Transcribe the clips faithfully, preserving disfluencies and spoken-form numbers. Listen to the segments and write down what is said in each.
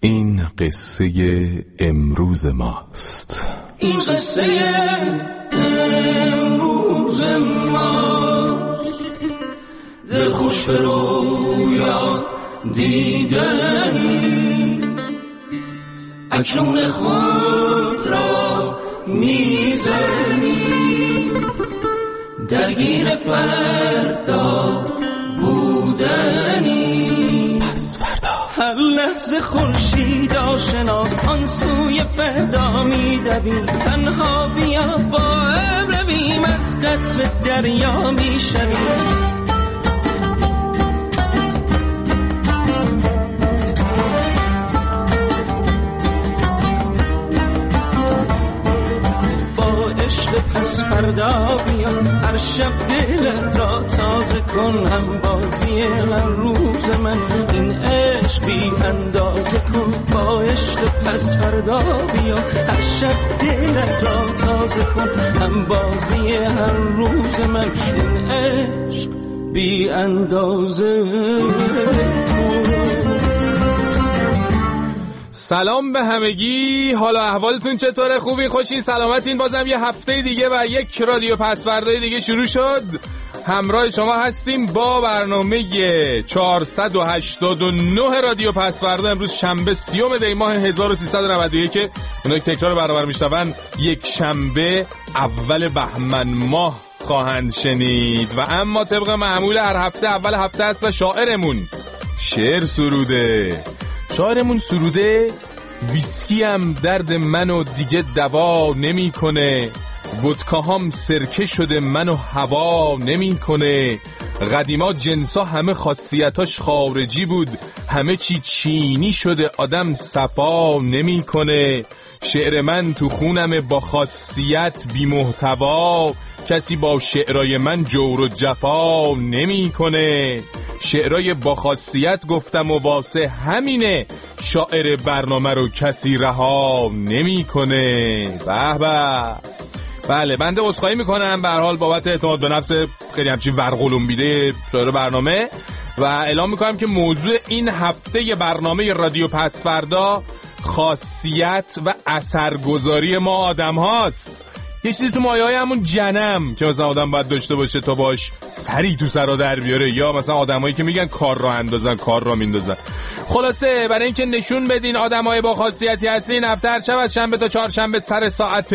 این قصه امروز ماست. این قصه امروز ماست. دل خوش به رویا دیدنی، اکنون خود را میزنی، درگیر فردا بودنی. پس فردا هر لحظه خورشید آشناست، آن سوی فردا میدویم. تنها بیا با ابر رویم، از قطر دریا میشویم. پس فردا بیا، هر شب دلت را تازه کن. هم بازی هر روز من، این عشق بی اندازه کن. با عشق پس فردا بیا، هر شب دلت را تازه کن. هم بازی هر روز من، این عشق بی اندازه کن. سلام به همگی، حالا احوالتون چطوره؟ خوبی؟ خوشین؟ سلامتین؟ بازم یه هفته دیگه و یک رادیو پس فردای دیگه شروع شد. همراه شما هستیم با برنامه چهارصد و هشتاد و نه رادیو پس فردا. امروز شنبه سیوم دی ماه هزار و سیصد و نود و یک. اونایی که تکرار برنامه میشنون یک شنبه اول بهمن ماه خواهند شنید. و اما طبق معمول هر هفته اول هفته است و شاعرمون شعر سروده. شاعرمون سروده ویسکی هم درد منو دیگه دوا نمی کنه، ودکا هم سرکه شده منو هوا نمی کنه. قدیما جنسا همه خاصیتاش خارجی بود، همه چی چینی شده آدم صفا نمی کنه. شعر من تو خونم با خاصیت بی محتوا، کسی با شعرای من جور و جفا نمی کنه. شعرای با خاصیت گفتم و واسه همینه، شاعر برنامه رو کسی رها نمی کنه. به به. بله، بنده عذرخواهی میکنم به هر حال بابت اعتماد به نفس خیلی همچین ورقلومبیده شاعر برنامه، و اعلام میکنم که موضوع این هفته برنامه رادیو پس فردا خاصیت و اثرگذاری ما آدم هاست. یه چیزی تو مایه‌های همون جنم که مثلا آدم باید داشته باشه تا باش سری تو سرا در بیاره، یا مثلا آدمایی که میگن کار را اندازن کار را میندازن. خلاصه برای اینکه نشون بدین آدمای با خاصیتی هستین، هفته هر شب از شنبه تا چهارشنبه سر ساعت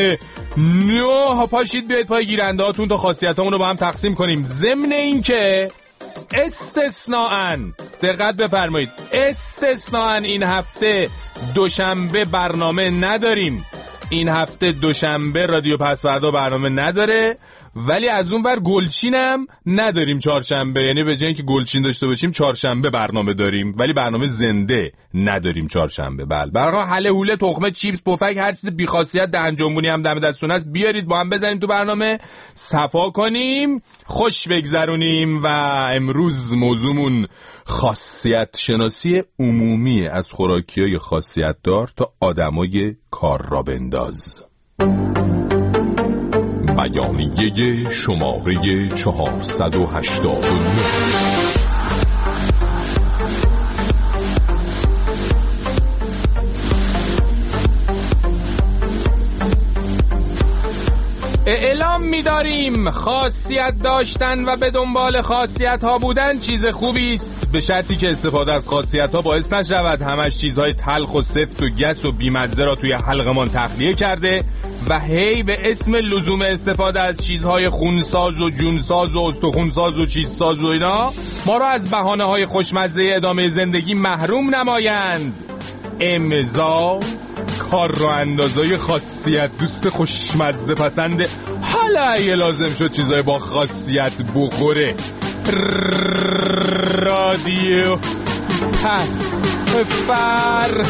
نه پاشید بیاید پای گیرنده هاتون تا خاصیتامون رو با هم تقسیم کنیم. ضمن اینکه استثناءً دقت بفرمایید، استثناءً این هفته دوشنبه برنامه نداریم. این هفته دوشنبه رادیو پس فردا برنامه نداره، ولی از اون ور گلچینم نداریم چهارشنبه. یعنی به جای اینکه گلچین داشته باشیم چهارشنبه برنامه داریم، ولی برنامه زنده نداریم چهارشنبه. بله، برای حله حوله تخمه چیپس پفک هر چیز بی خاصیت دهنجنبونی هم دم دستون است بیارید با هم بزنیم تو برنامه، صفا کنیم، خوش بگذرونیم. و امروز موضوعمون خاصیت شناسی عمومی از خوراکیای خاصیت دار تا آدمای کار را بنداز. بیانیه شماره چهارصد و هشتاد و نه. اعلام می‌داریم خاصیت داشتن و به دنبال خاصیت ها بودن چیز خوبی است، به شرطی که استفاده از خاصیت ها باعث نشود همش چیزهای تلخ و سفت و گس و بیمزه را توی حلقمان تخلیه کرده و هی به اسم لزوم استفاده از چیزهای خونساز و جونساز و استخونساز و چیزساز و اینا ما را از بهانه‌های خوشمزه ادامه زندگی محروم نمایند. امضا کار رو اندازای خاصیت دوست خوشمزه پسنده. حالا اگه لازم شد چیزای با خاصیت بخوره، رادیو پس فردا.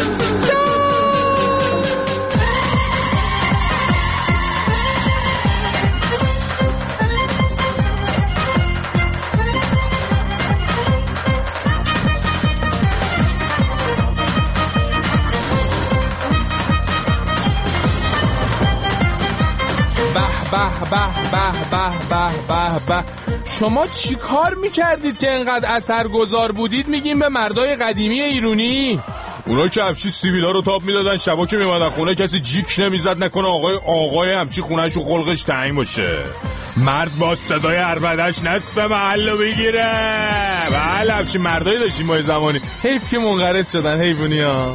به به به به به به به. شما چی کار میکردید که انقدر اثرگذار بودید؟ میگیم به مردای قدیمی ایرانی. اونا که همچی سیبیلا رو تاب میدادن شبا که میمدن خونه کسی جیک نمیزد، نکنه آقای آقای همچی خونهش و خلقش تنگ باشه. مرد با صدای عربدش نصف محلو بگیره. بله همچی مردایی داشتیم ما زمانی. حیف که منقرض شدن حیوانی ها.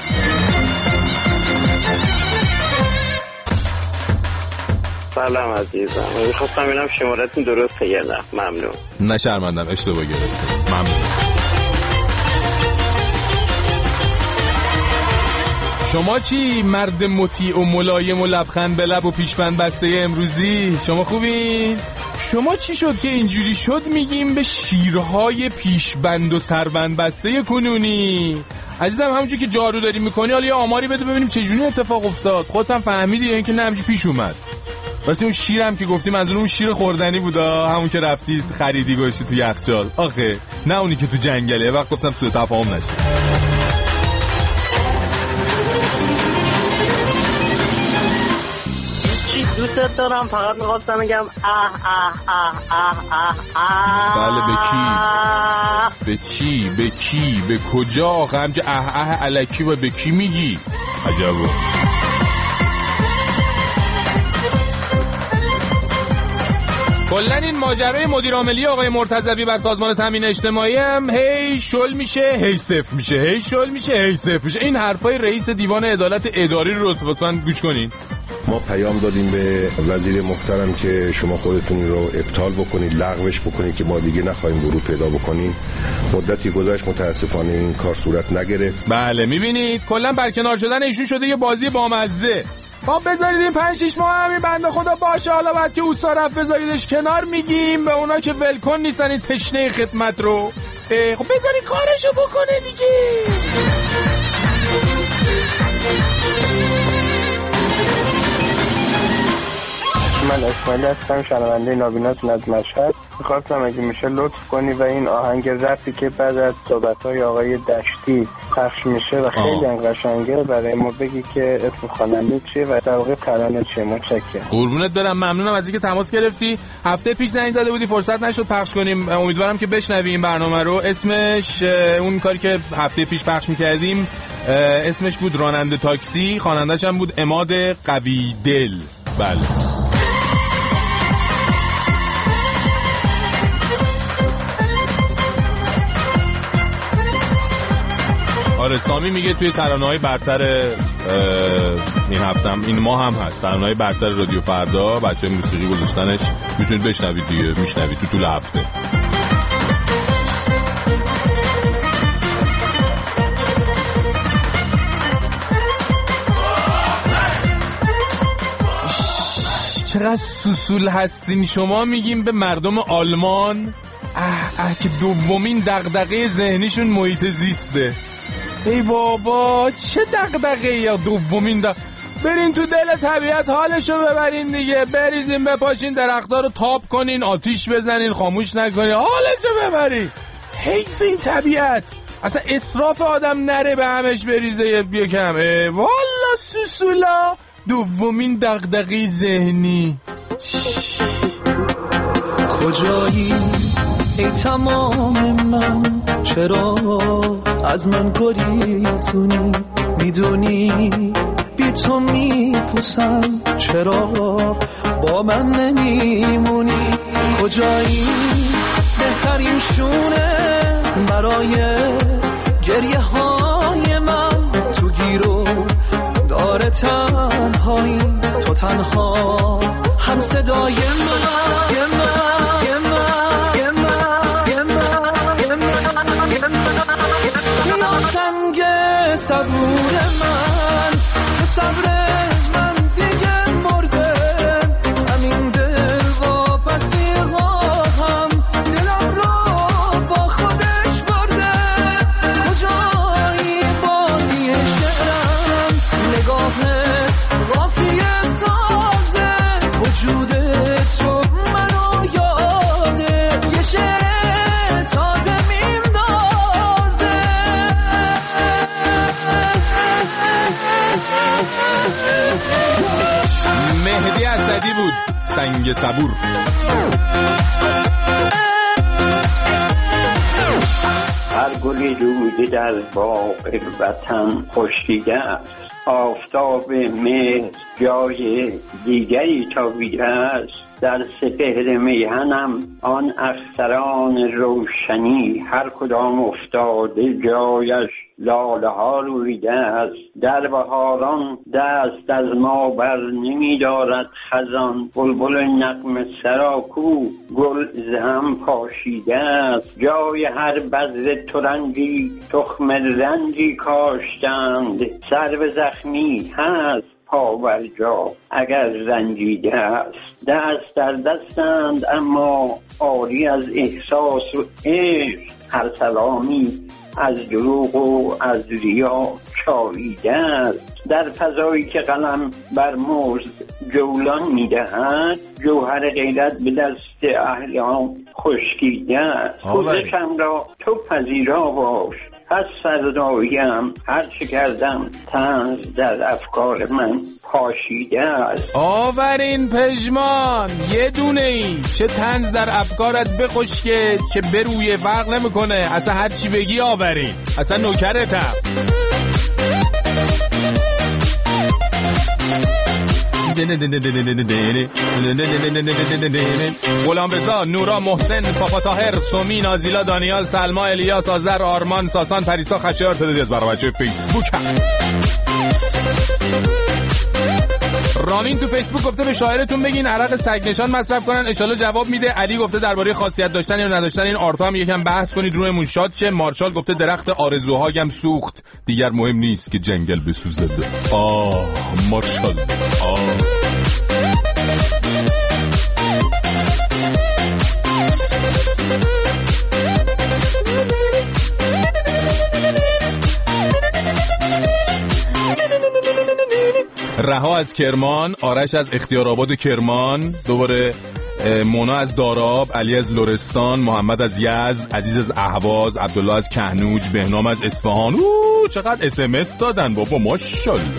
سلام عزیزم، میخواستم اینم شمارتون درسته یا نه؟ ممنون. نه شرمندم، اشتباه گرفتم. ممنون. شما چی مرد مطیع و ملایم و لبخند به لب و پیشبند بسته امروزی؟ شما خوبین؟ شما چی شد که اینجوری شد میگیم به شیرهای پیشبند و سربند بسته کنونی؟ عزیزم همونجوری که جارو داری میکنی حالا یه آماری بده ببینیم چجوری اتفاق افتاد. خودت هم فهمیدی یا اینکه نه همینجوری پیش اومد؟ واسه اون شیرم که گفتی منظور اون شیر خوردنی بودا، همون که رفتی خریدی گوشتی تو یخچال. آخه نه اونی که تو جنگله. وقت گفتم سوء تفاهم نشه. دوست دارم، فقط میخواستم بگم اه اه اه اه اه اه. بله به کی؟ به چی؟ به کی؟ به کجا؟ آخه همچه اه اه الکی و به کی میگی؟ عجبه. کلن این ماجرای مدیر عاملی آقای مرتضوی بر سازمان تامین اجتماعی هم هی شل میشه هی صفر میشه، هی شل میشه هی صفر میشه. این حرفای رئیس دیوان عدالت اداری رو لطفاً گوش کنین. ما پیام دادیم به وزیر محترم که شما خودتون رو ابطال بکنید، لغوش بکنید که ما دیگه نخواهیم ورود پیدا بکنیم. مدتی گذشت متاسفانه این کار صورت نگرفت. بله میبینید کلا برکنار شدن ایشون شده یه بازی بامزه. با بذارید این پنج شش ماه همین بنده خدا باشه، حالا بعد که اوسا رفت بذاریدش کنار میگیم به اونا که ولکن نیستن این تشنه خدمت رو. خب بذارید کارشو بکنه دیگه. من اسماعیل هستم، شنونده نابیناتون از مشهد. میخواستم اگه میشه لطف کنی و این آهنگ رپی که بعد از صحبت‌های آقای دشتی پخش میشه و خیلی قشنگه برای ما بگی که اسم خواننده چیه و در واقع ترانه چیه. متشکرم. قربونت برم، ممنونم از اینکه تماس گرفتی. هفته پیش زنگ زده بودی فرصت نشد پخش کنیم. امیدوارم که بشنوی این برنامه رو. اسمش اون کاری که هفته پیش پخش می‌کردیم اسمش بود راننده تاکسی، خواننده‌ش هم بود عماد قوی دل. بله. آره سامی میگه توی ترانه‌های برتر این هفتم این ما هم هست ترانه‌های برتر رادیو فردا، بچه‌های موسیقی گذاشتنش، میتونید بشنوید دیگه. میشنوید تو طول هفته. چقدر سوسول هستین شما. میگیم به مردم آلمان اه اه که دومین دغدغه ذهنیشون محیط زیسته. ای بابا چه دغدغه یا دومین دغدغه. برین تو دل طبیعت حالشو ببرین دیگه. بریزین بپاشین درخت‌ها رو تاب کنین، آتیش بزنین، خاموش نکنین، حالشو ببرین. حیف این طبیعت. اصلا اسراف آدم نره به همش بریزه یکم. والا سوسولا دومین دغدغه ذهنی. کجایی ای تمام من، چرا از من گریزونی؟ میدونی بی تو میپوسم، چرا با من نمیمونی؟ کجایی بهترین شونه برای گریه های من؟ تو گیرو داره تنهایی، تو تنها هم صدای من. صبور من، صبر من دیگه مرده، همین دل واپسی هم دلم رو با خودش برده. کجایی بادی شعرم، نگاهت قافیه سازه، وجود تو منو یاده، یه شعر تازه میندازه. مهدی اسدی بود، سنگ صبور. هر گلی روده در باغ وطن خشکیده است. آفتاب مهر جای دیگری تابیده است. در سپهر میهنم آن اختران روشنی هر کدام افتاده جایش لاله ها رویده است. در بهاران دست از ما بر نمی دارد خزان. بلبل نغمه سراکو گل ز هم پاشیده است. جای هر بذر ترنجی تخم رنجی کاشتند. سرو زخمی هست پا بر جا اگر رنجیده است. دست در دستند اما عاری از احساس و عشق. هر سلامی از دروغ و از ریا چاویده است. در فضایی که قلم بر مزد جولان میدهد جوهر غیرت به دست اهلیان خشکیده است. کوزشم را تو پذیرا باش پس فرداییم هر چه کردم طنز در افکار من پاشیده است. آورین پژمان یه دونه ای چه طنز در افکارت بخشکه که بروی فرق نمیکنه. اصلا هر چی بگی آورین، اصلا نوکرتم. غلام رضا، نورا، محسن، پاپا طاهر، سومی، نازیلا، دانیال، سلما، الیاس، آذر، آرمان، ساسان، پریسا، خشایار، تعدادی از برای بچه فیسبوک هم. رامین تو فیسبوک گفته به شاعرتون بگین عرق سگ نشان مصرف کنن انشالله جواب میده. علی گفته درباره خاصیت داشتن یا نداشتن این آرتا هم یکم بحث کنید روحمون شاد شه. مارشال گفته درخت آرزوهایم سوخت دیگر مهم نیست که جنگل بسوزه. آه مارشال آه. رها از کرمان، آرش از اختیارآباد کرمان، دوباره مونا از داراب، علی از لرستان، محمد از یزد، عزیز از اهواز، عبدالله از کهنوج، بهنام از اصفهان. اوه چقدر اس ام اس دادن بابا، ماشاءالله.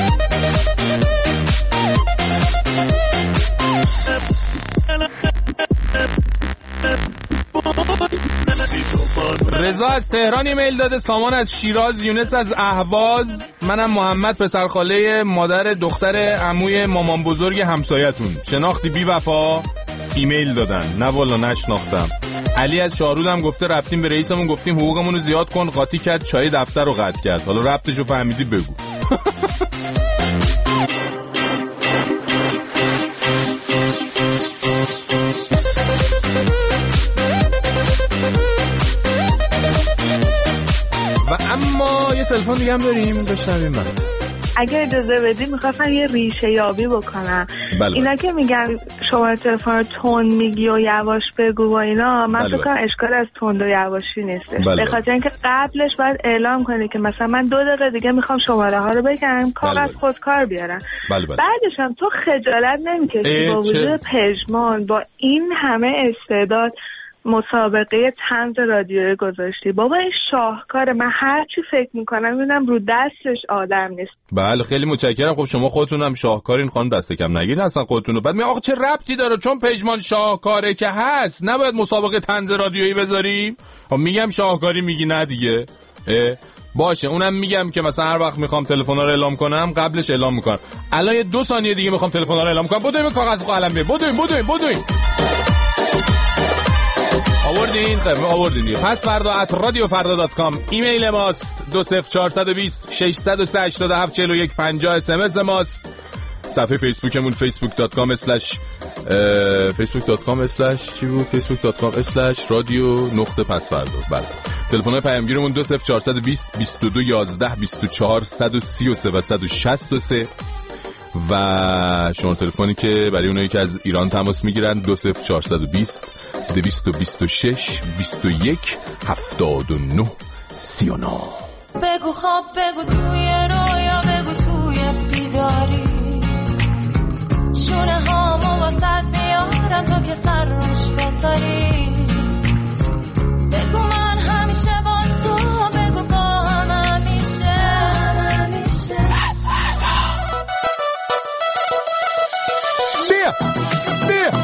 رضا از تهران ایمیل داده، سامان از شیراز، یونس از اهواز، منم محمد پسرخاله مادر دختر عموی مامان بزرگ همسایتون. شناختی بی وفا؟ ایمیل دادن. نه والا نشناختم. علی از شارودم گفته رفتیم به رئیسمون گفتیم حقوقمون رو زیاد کن، قاطی کرد چای دفتر رو قطع کرد. حالا ربطشو فهمیدی بگو. و اما یه تلفن دیگه هم داریم بشنویم بعد. اگه اجازه بدی میخواستم یه ریشه یابی بکنم. بله اینا که میگن شما تلفن رو تند میگی و یواش بگو و اینا، من فکر کنم اشکال از تند و یواشی نیستش. بله. به خاطر اینکه قبلش باید اعلام کنی که مثلا من دو دقیقه دیگه میخوام شماره ها رو بگم، کاغذ بله. خودکار بیارم. بله بله. بعدش هم تو خجالت نمیکشی با وجود پژمان با این همه استعداد مسابقه طنز رادیویی گذاشتی؟ بابا این شاهکاره. من هر چی فکر میکنم میبینم رو دستش آدم نیست. بله خیلی متشکرم. خب شما خودتون هم شاهکارین خانم، دست کم نگیرین اصلا خودتون رو. بعد می آخه چه ربطی داره چون پژمان شاهکاره که هست نباید مسابقه طنز رادیویی بذاریم؟ خب میگم شاهکاری میگی نه دیگه. باشه اونم میگم که مثلا هر وقت میخوام تلفن‌ها رو اعلام کنم قبلش اعلام میکنم. الان یه دو ثانیه دیگه میخوام تلفن‌ها رو اعلام کنم. بدویم کاغذ و قلم بیار. بدویم بدویم بدویم. آوردین خب آوردین دیگه. پس فردا ات رادیو فردا دات کام ایمیل ماست. دو صفر چهارصد و بیست ششصد و سه هشتاد و هفت چهل و یک پنجاه اس ام اس ماست. صفحه فیسبوکمون فیسبوک دات کام اسلش فیسبوک دات کام اسلش چی بود فیسبوک دات کام اسلش رادیو نقطه پس فردا. بله تلفن پیامگیرمون دو صفر چهارصد و بیست بیست و دو یازده بیست و چهار صد و سی و سه و صد و شصت و سه و شماره تلفنی که برای اونایی که از ایران تماس میگیرن دو صفر چهارصد و بیست دویست و بیست و شش بیست و یک هفتاد و نه سی و نه. بگو خواب بگو توی رویا بگو توی بیداری شونه هامو واسد میارم تو که سر روش بذاری بگو من همیشه با تو بگو با هم همیشه همیشه بیا بیا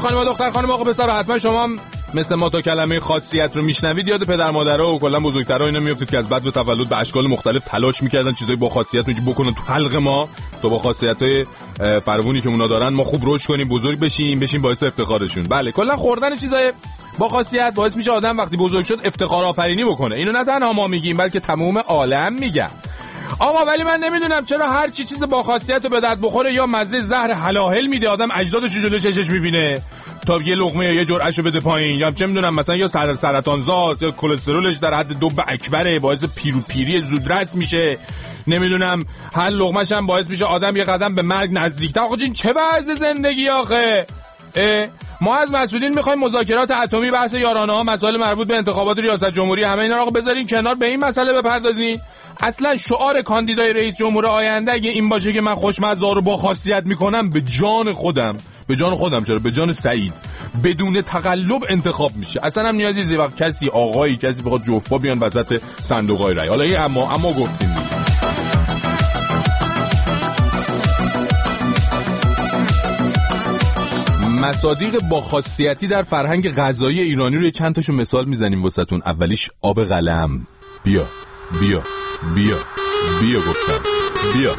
خانم دختر خانم آقا پسر، حتما شما هم مثل ما تا کلمه خاصیت رو میشنوید یاد پدر مادرها و کلا بزرگترها اینا میافتید که از بعد به تولد به اشکال مختلف تلاش میکردن چیزای با خاصیت رو بکنن تو حلق ما تا با خاصیت‌های فراوانی که اونا دارن ما خوب رشد کنیم، بزرگ بشیم، بشیم باعث افتخارشون. بله کلا خوردن چیزای با خاصیت باعث میشه آدم وقتی بزرگ شد افتخار آفرینی بکنه. اینو نه تنها ما میگیم بلکه تمام عالم میگن. آقا ولی من نمیدونم چرا هر چی چیز با خاصیت رو به درد بخوره یا مزه زهر حلاهل میده، آدم اجدادش رو جلوی چشش میبینه تا یه لقمه یا یه جرعه‌شو بده پایین، یا چه میدونم مثلا یا سر سرطان زاست یا کلسترولش در حد دو اکبره باعث پیرو پیری زودرس میشه، نمیدونم هر لقمه‌ش هم باعث میشه آدم یه قدم به مرگ نزدیک‌تر. آقا جین چه وضع زندگی آخه؟ ما از مسئولین میخوایم مذاکرات اتمی، بحث یارانه‌ها، مسائل مربوط به انتخابات ریاست جمهوری، همه اینا رو آقا بذارین کنار، به این مسئله بپردازین. اصلا شعار کاندیدای رئیس جمهور آینده اگه این باشه که من خوشمزه رو با خاصیت میکنم، به جان خودم به جان خودم چرا به جان سعید بدون تقلب انتخاب میشه. اصلا هم نیازی زی وقت کسی آقایی کسی بخواد جفت بیان وسط صندوقای رای. حالا این اما اما گفتیم مصادیق با خاصیتی در فرهنگ غذایی ایرانی رو چند تاشو مثال میزنیم واسهتون. اولیش آب قلم. بیا بیا بیا بیا گفتم بیا.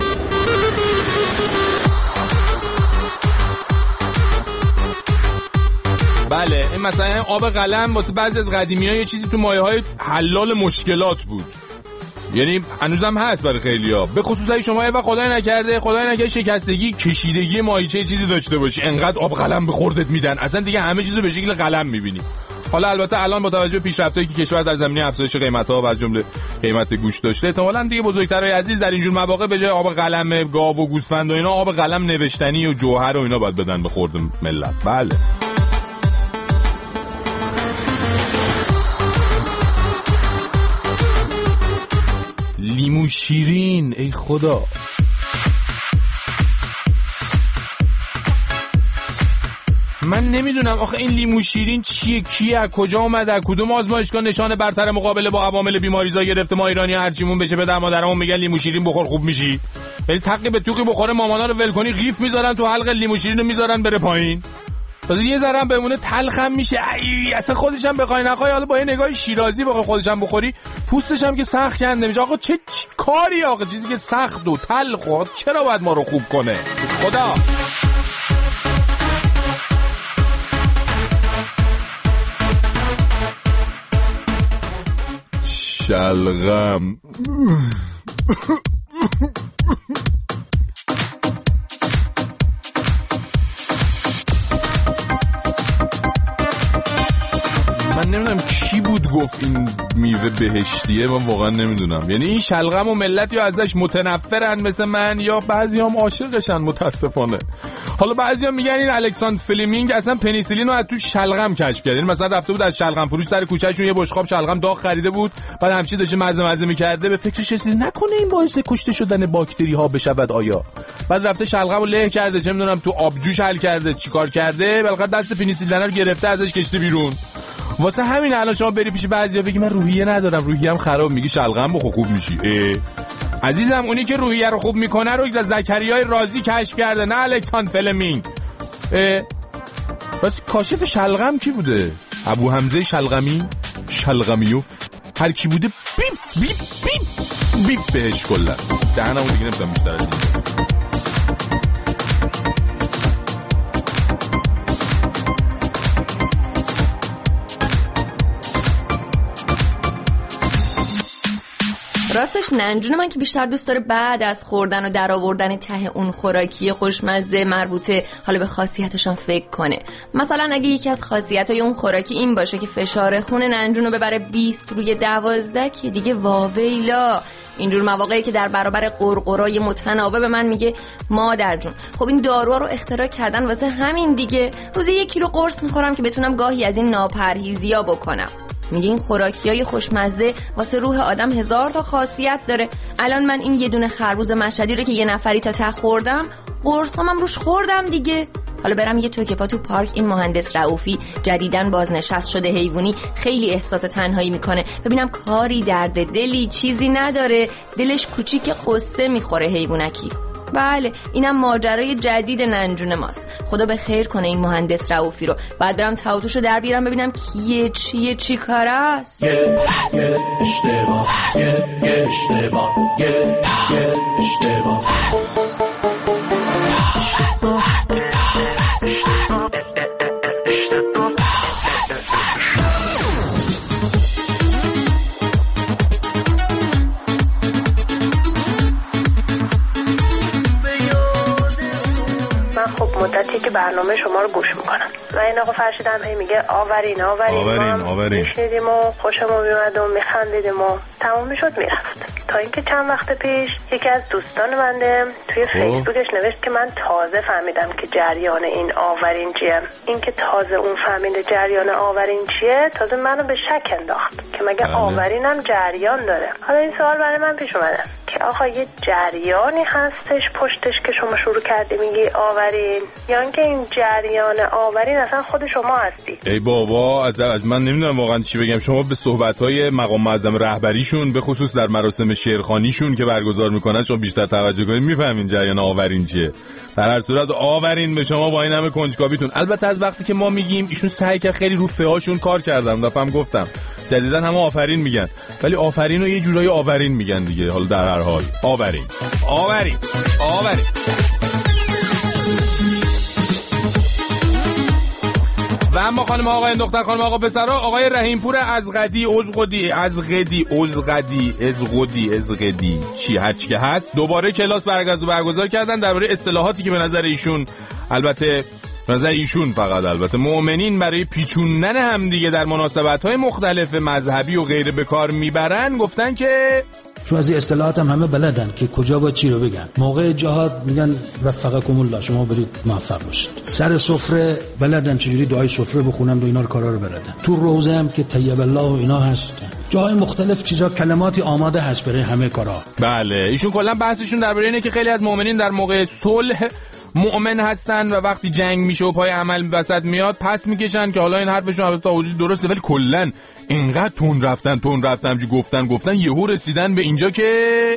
بله این مثلا آب قلم واسه بعضی از قدیمی‌ها یه چیزی تو مایه‌های حلال مشکلات بود، یعنی هنوزم هست برای خیلیا، به خصوص اگه شما و خدای نکرده خدای نکرده شکستگی کشیدگی ماهیچه چیزی داشته باشی، انقدر آب قلم به خوردت میدن اصلا دیگه همه چیزو به شکل قلم میبینی. حالا البته الان با توجه به پیشرفتایی که کشور در زمینه افزایش قیمت‌ها و از جمله قیمت گوشت داشته، احتمالاً دیگه بزرگترای عزیز در اینجور مواقع به جای آب قلم گاو و گوسفند و اینا آب قلم نوشتنی و جوهر و اینا باید بدن به خورد ملت. بله لیمو شیرین، ای خدا من نمیدونم آخه این لیمو شیرین چیه، کیه، از کجا اومده، از کدوم آزمایشگاه نشان برتر مقابله با عوامل بیماریزا گرفته ما ایرانی هرچیمون بشه پدر مادرمون میگن لیمو شیرین بخور خوب میشی، یعنی تقی به توقی بخوره مامانا رو ول کنی قیف میذارن تو حلق لیمو شیرین رو میذارن بره پایین، واسه یه ذره هم بمونه تلخم میشه. ای اصلا خودش هم بخوای نخوای حالا با یه نگاه شیرازی بخوای خودش هم بخوری پوستش هم که سخت کنده میشه. آقا چه کاری آقا، چیزی که سخت و تلخ و چرا باید ما رو خوب کنه خدا؟ شلغم من نمیدونم کی بود گفت این میوه بهشتیه، من واقعا نمیدونم. یعنی این شلغم و ملت یا ازش متنفرن مثل من یا بعضی هم عاشقشن متاسفانه. حالا بعضی هم میگن این الکساندر فلمینگ اصلا پنیسیلین رو از تو شلغم کشف کرد، یعنی مثلا رفته بود از شلغم فروش سر کوچهشون یه بشقاب شلغم داغ خریده بود، بعد همچین داشته مزه مزه میکرده، به فکرش رسید نکنه این باعث کشته شدن باکتری ها بشود آیا، بعد رفته شلغم رو له کرده، چه میدونم تو آبجوش حل کرده چیکار کرده، بالاخره دست پنیسیلین رو گرفته ازش کشته بیرون. واسه همین الان شما بری پیش بعضیا بگی من روحیه ندارم، روحیه‌ام خراب، میگی شلغم بخور خوب میشی. عزیزم اونی که روحیه رو خوب میکنه رو زکریای رازی کشف کرده، نه الکساندر فلمینگ. بس کاشف شلغم کی بوده؟ ابو حمزه شلغمی، شلغمیوف، هر کی بوده بیپ بیپ بیپ بیپ بهش کلا دهنمو دیگه نمیتونم بیشتر از این. راستش ننجون من که بیشتر دوست داره بعد از خوردن و در آوردن ته اون خوراکی خوشمزه مربوطه حالا به خاصیتشان فکر کنه. مثلا اگه یکی از خاصیت‌های اون خوراکی این باشه که فشار خون ننجون رو ببره بیست روی دوازده که دیگه واویلا. اینجور مواقعی که در برابر قرقرای متناوب به من میگه مادر جون خب این داروها رو اختراع کردن واسه همین دیگه، روزی یک کیلو قرص میخورم که بتونم گاهی از این ناپرهیزی‌ها بکنم. میگه این خوراکیای خوشمزه واسه روح آدم هزار تا خاصیت داره. الان من این یه دونه خربوز مشهدی رو که یه نفری تا ته خوردم، قرصامم روش خوردم دیگه. حالا برم یه توکپا تو پارک این مهندس رؤوفی جدیداً بازنشست شده حیوانی خیلی احساس تنهایی میکنه، ببینم کاری درد دلی چیزی نداره، دلش کوچیک قصه میخوره حیوانکی. بله اینم ماجرای جدید ننجون ماست. خدا به خیر کنه این مهندس رؤوفی رو. بعد برم تاوتوشو در بیارم ببینم کیه چیه چی کار است. یه یه اشتباه یه یه اشتباه یه یه اشتباه مدتی که برنامه شما رو گوش میکنم و این آقا فرشیدم هی میگه آورین آورین آورین آورین میشنیدیم و خوشمون میومد و میخندیدیم و تموم میشد میرفت. تا اینکه چند وقت پیش یکی از دوستان منده توی فیسبوکش نوشت که من تازه فهمیدم که جریان این آورین چیه. این که تازه اون فهمیده جریان آورین چیه تازه منو به شک انداخت که مگه آورینم جریان داره. حالا این سوال برای من پیش اومده که آقا یه جریانی هستش پشتش که شما شروع کردی میگی آورین، یا اینکه این جریان آورین اصلا خود شما هستی؟ ای بابا از, از من نمیدونم واقعا چی بگم. شما به صحبت‌های مقام معظم رهبریشون به خصوص در مراسم شعرخوانیشون که برگزار میکنن شما بیشتر توجه کنید میفهمین جریان آورین چیه. در هر صورت آورین به شما با این همه کنجکاویتون. البته از وقتی که ما میگیم ایشون سعی کرد خیلی رو فهاشون کار کردم دفعه گفتم جدیدن همه آفرین میگن ولی آفرین رو یه جورایی آورین میگن دیگه. حالا در هر حال آورین آورین آورین. و اما خانم آقای دختر خانم آقا پسرا آقای رحیمپور ازغدی ازغدی ازغدی ازغدی ازغدی ازغدی چی هرچی که هست دوباره کلاس برگزار کردن درباره اصطلاحاتی که به نظر ایشون البته به نظر ایشون فقط البته مؤمنین برای پیچوندن هم دیگه در مناسبت‌های مختلف مذهبی و غیره به کار میبرن. گفتن که چون از این اصطلاحات هم همه بلدن که کجا با چی رو بگن. موقع جهاد میگن وفقکم الله شما برید موفق باشید. سر سفره بلدن چجوری دعای سفره بخونن و اینا رو کارا رو بلدن. تو روزه هم که طیب الله و اینا هست. جای مختلف چیزا کلماتی آماده هست برای همه کارا. بله ایشون کلا بحثشون درباره اینه که خیلی از مؤمنین در موقع صلح مؤمن هستن و وقتی جنگ میشه و پای عمل وسط میاد پس میکشن که حالا این حرفشون البته تا حدودی درسته ولی کلا اینقدر تون رفتن تون رفتن همچی گفتن گفتن یهو رسیدن به اینجا که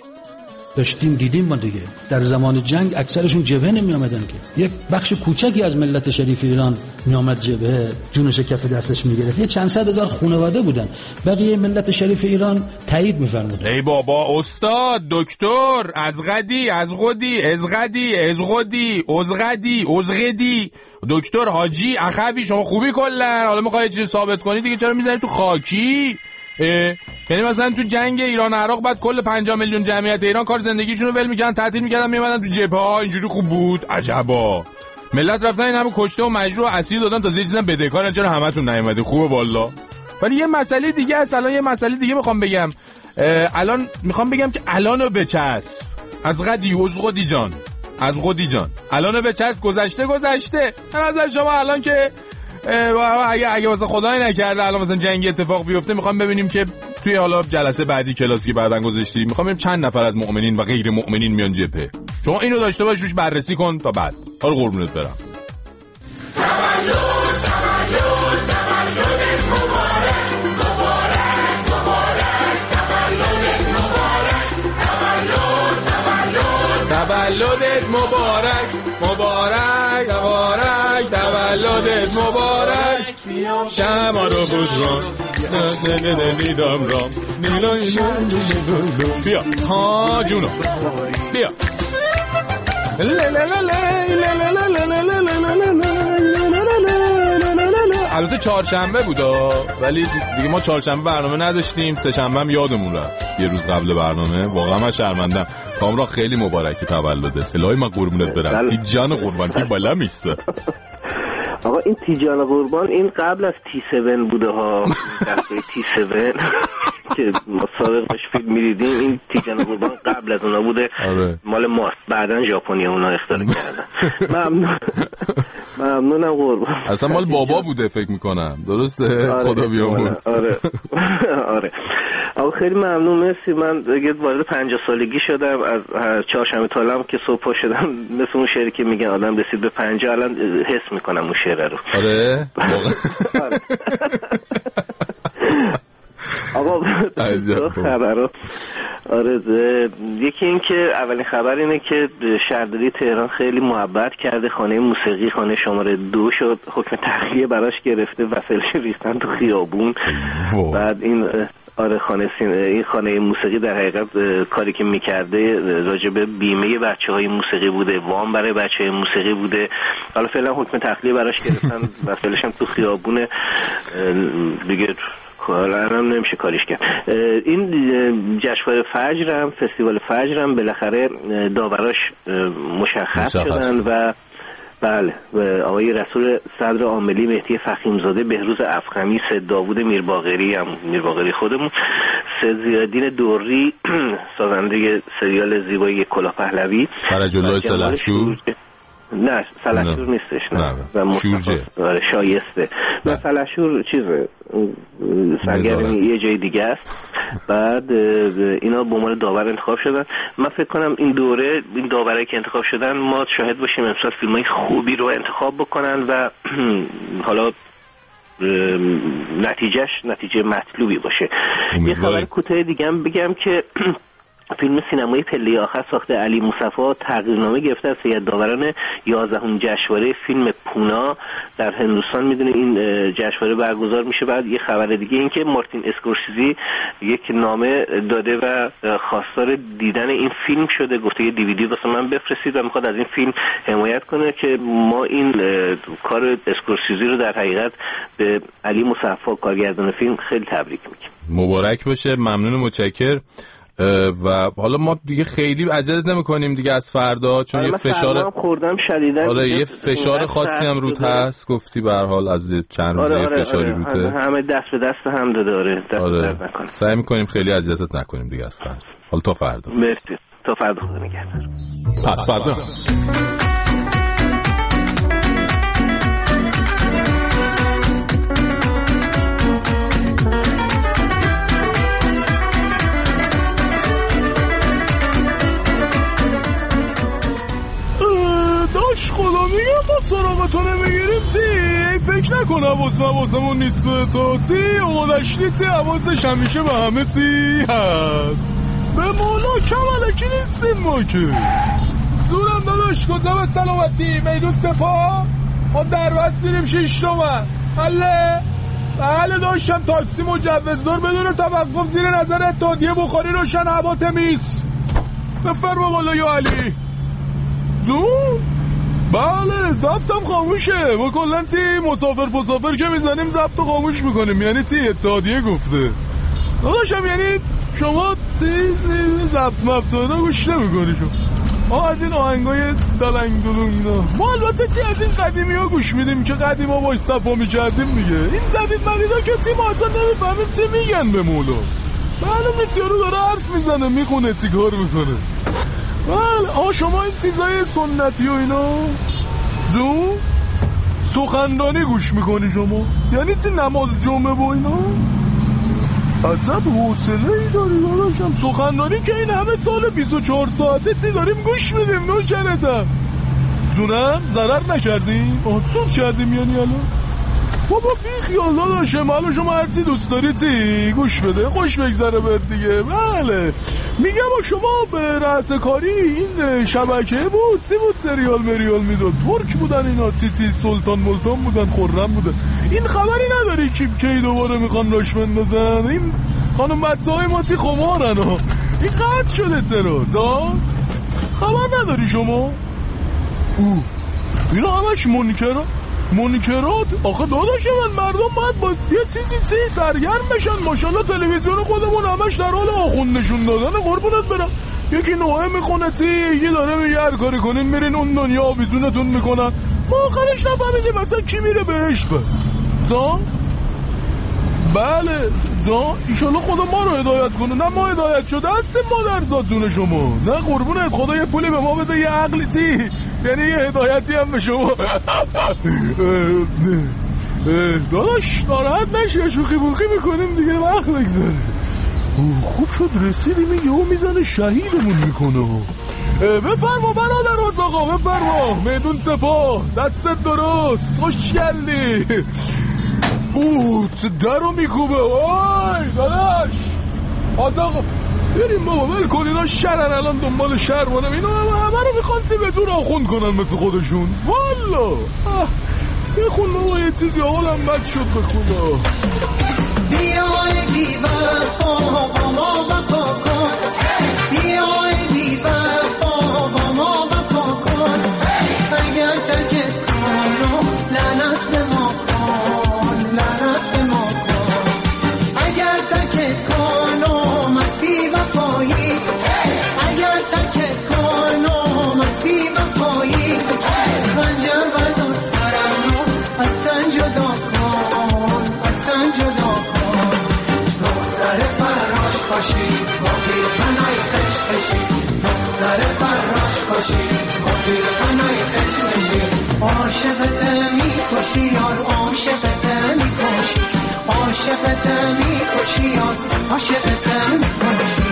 داشتیم دیدیم ما دیگه در زمان جنگ اکثرشون جبهه نمی آمدن که یک بخش کوچکی از ملت شریف ایران می آمد جبهه جونش کف دستش می گرفت. یه چند صد هزار خانواده بودن بقیه ملت شریف ایران تایید می فرمودن. ای بابا استاد دکتر ازغدی ازغدی ازغدی ازغدی ازغدی ازغدی دکتر حاجی اخوی شما خوبی کلا حالا میخوای چیزی ثابت کنی دیگه چرا میزنی تو خاکی؟ یعنی مثلا تو جنگ ایران و عراق بعد کل پنجاه میلیون جمعیت ایران کار زندگیشون رو ول میکردن تعطیل میکردن میومدن تو جبهه ها اینجوری خوب بود عجبا ملت رفتن این همه کشته و مجروح و اسیر دادن تا یه چیزا بدهکارن چرا همتون نیومده خوبه والا. ولی یه مسئله دیگه است الان یه مسئله دیگه میخوام بگم الان میخوام بگم که الانو بچسب از غدی ازغدی جان از غدی جان الانو بچسب گذشته گذشته به نظر شما الان که اگه اگه واسه خدای نکرده الان مثلا جنگ اتفاق بیفته میخوام ببینیم که توی حالا جلسه بعدی کلاسی که بعدن گذاشتیم میخوام ببینیم چند نفر از مؤمنین و غیر مؤمنین میان جبهه. شما اینو داشته باش روش بررسی کن تا بعد. حالا قربونت برم. تولد تولد تولد مبارک مبارک مبارک تولد مبارک تولد تولد تولدت مبارک مبارک مبارک تولدت مبارک شما رو بودران نیدم رام بیا ها جونو بیا البته چهارشنبه بودا ولی دیگه ما چهارشنبه برنامه نداشتیم سه شنبه هم یادمون رفت یه روز قبل برنامه واقعا من شرمندم. کامران خیلی مبارکی تولدت الهی من قربونت برم تی جان قربان تی بالا میسته. آقا این تیجان قربان این قبل از تی هفت بوده ها دفعه تی هفت که ما سابقش فیلم می‌دیدیم این تیجان قربان قبل از اونا بوده آره. مال ماست بعدن ژاپنی اونا اختراع کردن. ممنون ممنونم قربان اصلا مال بابا بوده فکر میکنم درسته آره. خدا بیامرز آره آره آقا خیلی ممنون مرسی. من دیگه وارد پنجاه سالگی شدم از چهارشنبه تالم که صبح پا شدم مثل اون شعری که میگن آدم رسید به پنجاه الان حس میکنم اون شعر رو. آره آقا دو خبرات. آره یکی این که اولین خبر اینه که شهرداری تهران خیلی محبت کرده، خانه موسیقی خانه شماره دو شد، حکم تخلیه براش گرفته، وسایلش ریختن تو خیابون. بعد این آره خانه سین... این خانه موسیقی در حقیقت کاری که میکرده راجع به بیمه بچهای موسیقی بوده، وام برای بچهای موسیقی بوده. حالا فعلا حکم تخلیه براش گرفتن، وسایلش هم تو خیابونه دیگه، حالا هم نمیشه کاریش کرد. این جشنواره فجر هم فستیوال فجر هم بالاخره داوراش مشخص, مشخص شدن و بله آقای رسول صدر عاملی، مهدی فخیمزاده، بهروز افخمی، سید داوود میرباقری هم میرباقری خودمون، سید زیادین دوری سازنده سریال زیبایی کلاه پهلوی، فرج الله سلحشور نه سلحشور نیستش نه, نه. شورجه شایسته نه سلحشور چیزه سرگرمی یه جای دیگه است. بعد اینا به عنوان داور انتخاب شدن. من فکر کنم این دوره این داورایی که انتخاب شدن ما شاهد باشیم امسال فیلمای خوبی رو انتخاب بکنن و حالا نتیجهش نتیجه مطلوبی باشه. یه خبر کوتاه دیگه هم بگم که فیلم سینمایی پله آخر ساخته علی مصطفی تقدیرنامه گرفته از هیئت داوران یازدهم جشنواره فیلم پونا در هندوستان. میدونی این جشنواره برگزار میشه. بعد یه خبر دیگه این که مارتین اسکورسیزی یک نامه داده و خواستار دیدن این فیلم شده، گفته یه دیویدی واسه من بفرستید و میخواد از این فیلم حمایت کنه که ما این کار اسکورسیزی رو در حقیقت به علی مصطفی کارگردان فیلم خیلی تبریک میگیم. مبارک باشه، ممنون، متشکرم. و حالا ما دیگه خیلی عجله نمی‌کنیم دیگه از فردا، چون یه فشار خوردم شدیداً. آره یه فشار خاصی هم روت هست، گفتی به هر حال از چند روزه آره آره فشاری آره روته. همه دست به دست هم داده داره. دست آره. سعی می‌کنیم خیلی اذیتت نکنیم دیگه از فردا. حالا تا فردا. مرسی. تا فردا خدا نگهدار. پس فردا. خدا میگم ما سراغتو نمیگیریم تی ای فکر نکن حواس مواسمون نیست به تو تی اومدشتی تی حواسش همیشه به همه تی هست. به مولا کمالکی نیستیم ما که زورم داداش کتب سلامتی میدون سپاه ما در بس بیریم شیش تومن حله بله داشتم تاکسی مجوزدار بدون توقف زیر نظر اتحادیه بخاری روشن هوا تمیز. بفرما والا یا علی زون. بله ضبطم خاموشه، ما کلن تی مسافر مسافر که میزنیم ضبط خاموش میکنیم، یعنی تی اتحادیه گفته داداشم، یعنی شما تی ضبط مفتانا گوش نمیکنی شما. ما از این آهنگای دلنگ دلونگ نه، ما البته تی از این قدیمی ها گوش میدیم که قدیم ها باش صفا میکردیم میگه. این جدید مدیدا که تی ما اصلا نمیفهمیم تی میگن به مولا. معلوم نیست یارو داره حرف میزنه میخونه تی کار میکنه. بله آه شما این چیزای سنتی و اینا جو سخندانی گوش میکنی شما، یعنی چی نماز جمعه با اینا عجب حوصله ای داری داراشم. سخندانی که این همه سال بیست و چهار ساعته چی داریم گوش میدیم نوکرتم جونم ضرر نکردیم آه سود کردیم یعنی الان بابا بی خیال داداشم. حالا شما هرچی دوست داری تی گوش بده خوش بگذره بهت دیگه. بله میگم با شما به رأس کاری این شبکه بود تی بود سریال مریال میداد، ترک بودن اینا، تی تی سلطان ملتان بودن، خرم بودن. این خبری نداری کی کی دوباره میخوان راش بندازن؟ این خانم بچه های ما تی خمارن ها. این قطع شده چرا تا خبر نداری شما؟ اوه اینا همش منکرا منکرات. آخه داداش من مردم باید با یه چیزی چی سرگرم بشن. ماشاءالله تلویزیون خودمون همش در حال آخوند نشون دادن قربونت برم. یکی نوعه میخونه تی یکی داره میگه هر کاری کنین میرین اون دنیا آویزونتون میکنن. ما آخرش نفهمیدیم مثلا کی میره بهش بس تا بله تا ایشالله خدا ما رو هدایت کنه. نه ما هدایت شده هستیم ما در ذاتون شما. نه قربونت خدا یه پولی به ما بده یه عقلی تی یعنی یه هدایتی هم به شما. داداش ناراحت نشی شوخی بوخی میکنیم دیگه وقت بگذاره. خوب شد رسیدیم این یهو میزنه شهیدمون میکنه. بفرما برادر آقا بفرما میدون سپاه دستت درست خوش گردی. اوت در رو میکوبه. وای داداش آتا بریم بابا ول کن، اینا شرن الان دنبال شرمانم، اینا همه رو میخوان تیمتون آخوند کنن مثل خودشون. والا بخون بابا یه چیزی، حالم بد شد بخون. بیای بی وفا با ما وفا کن، بیای بی وفا با ما وفا کن، اگر تک کارو لعنت به ما کن، لعنت به ما کن، اگر تک کارو مفی وفایی، اگر تک کارو مفی وفایی، خنجر بردار سرم رو از تن جدا کن، از تن جدا کن. دختر فراش باشی با پیرهنای خشخشی، دختر فراش باشی با پیرهنای خشخشی، عاشقت میکشی یار، عاشقت میکشی، عاشقت میکشی یار، عاشقت میکشی.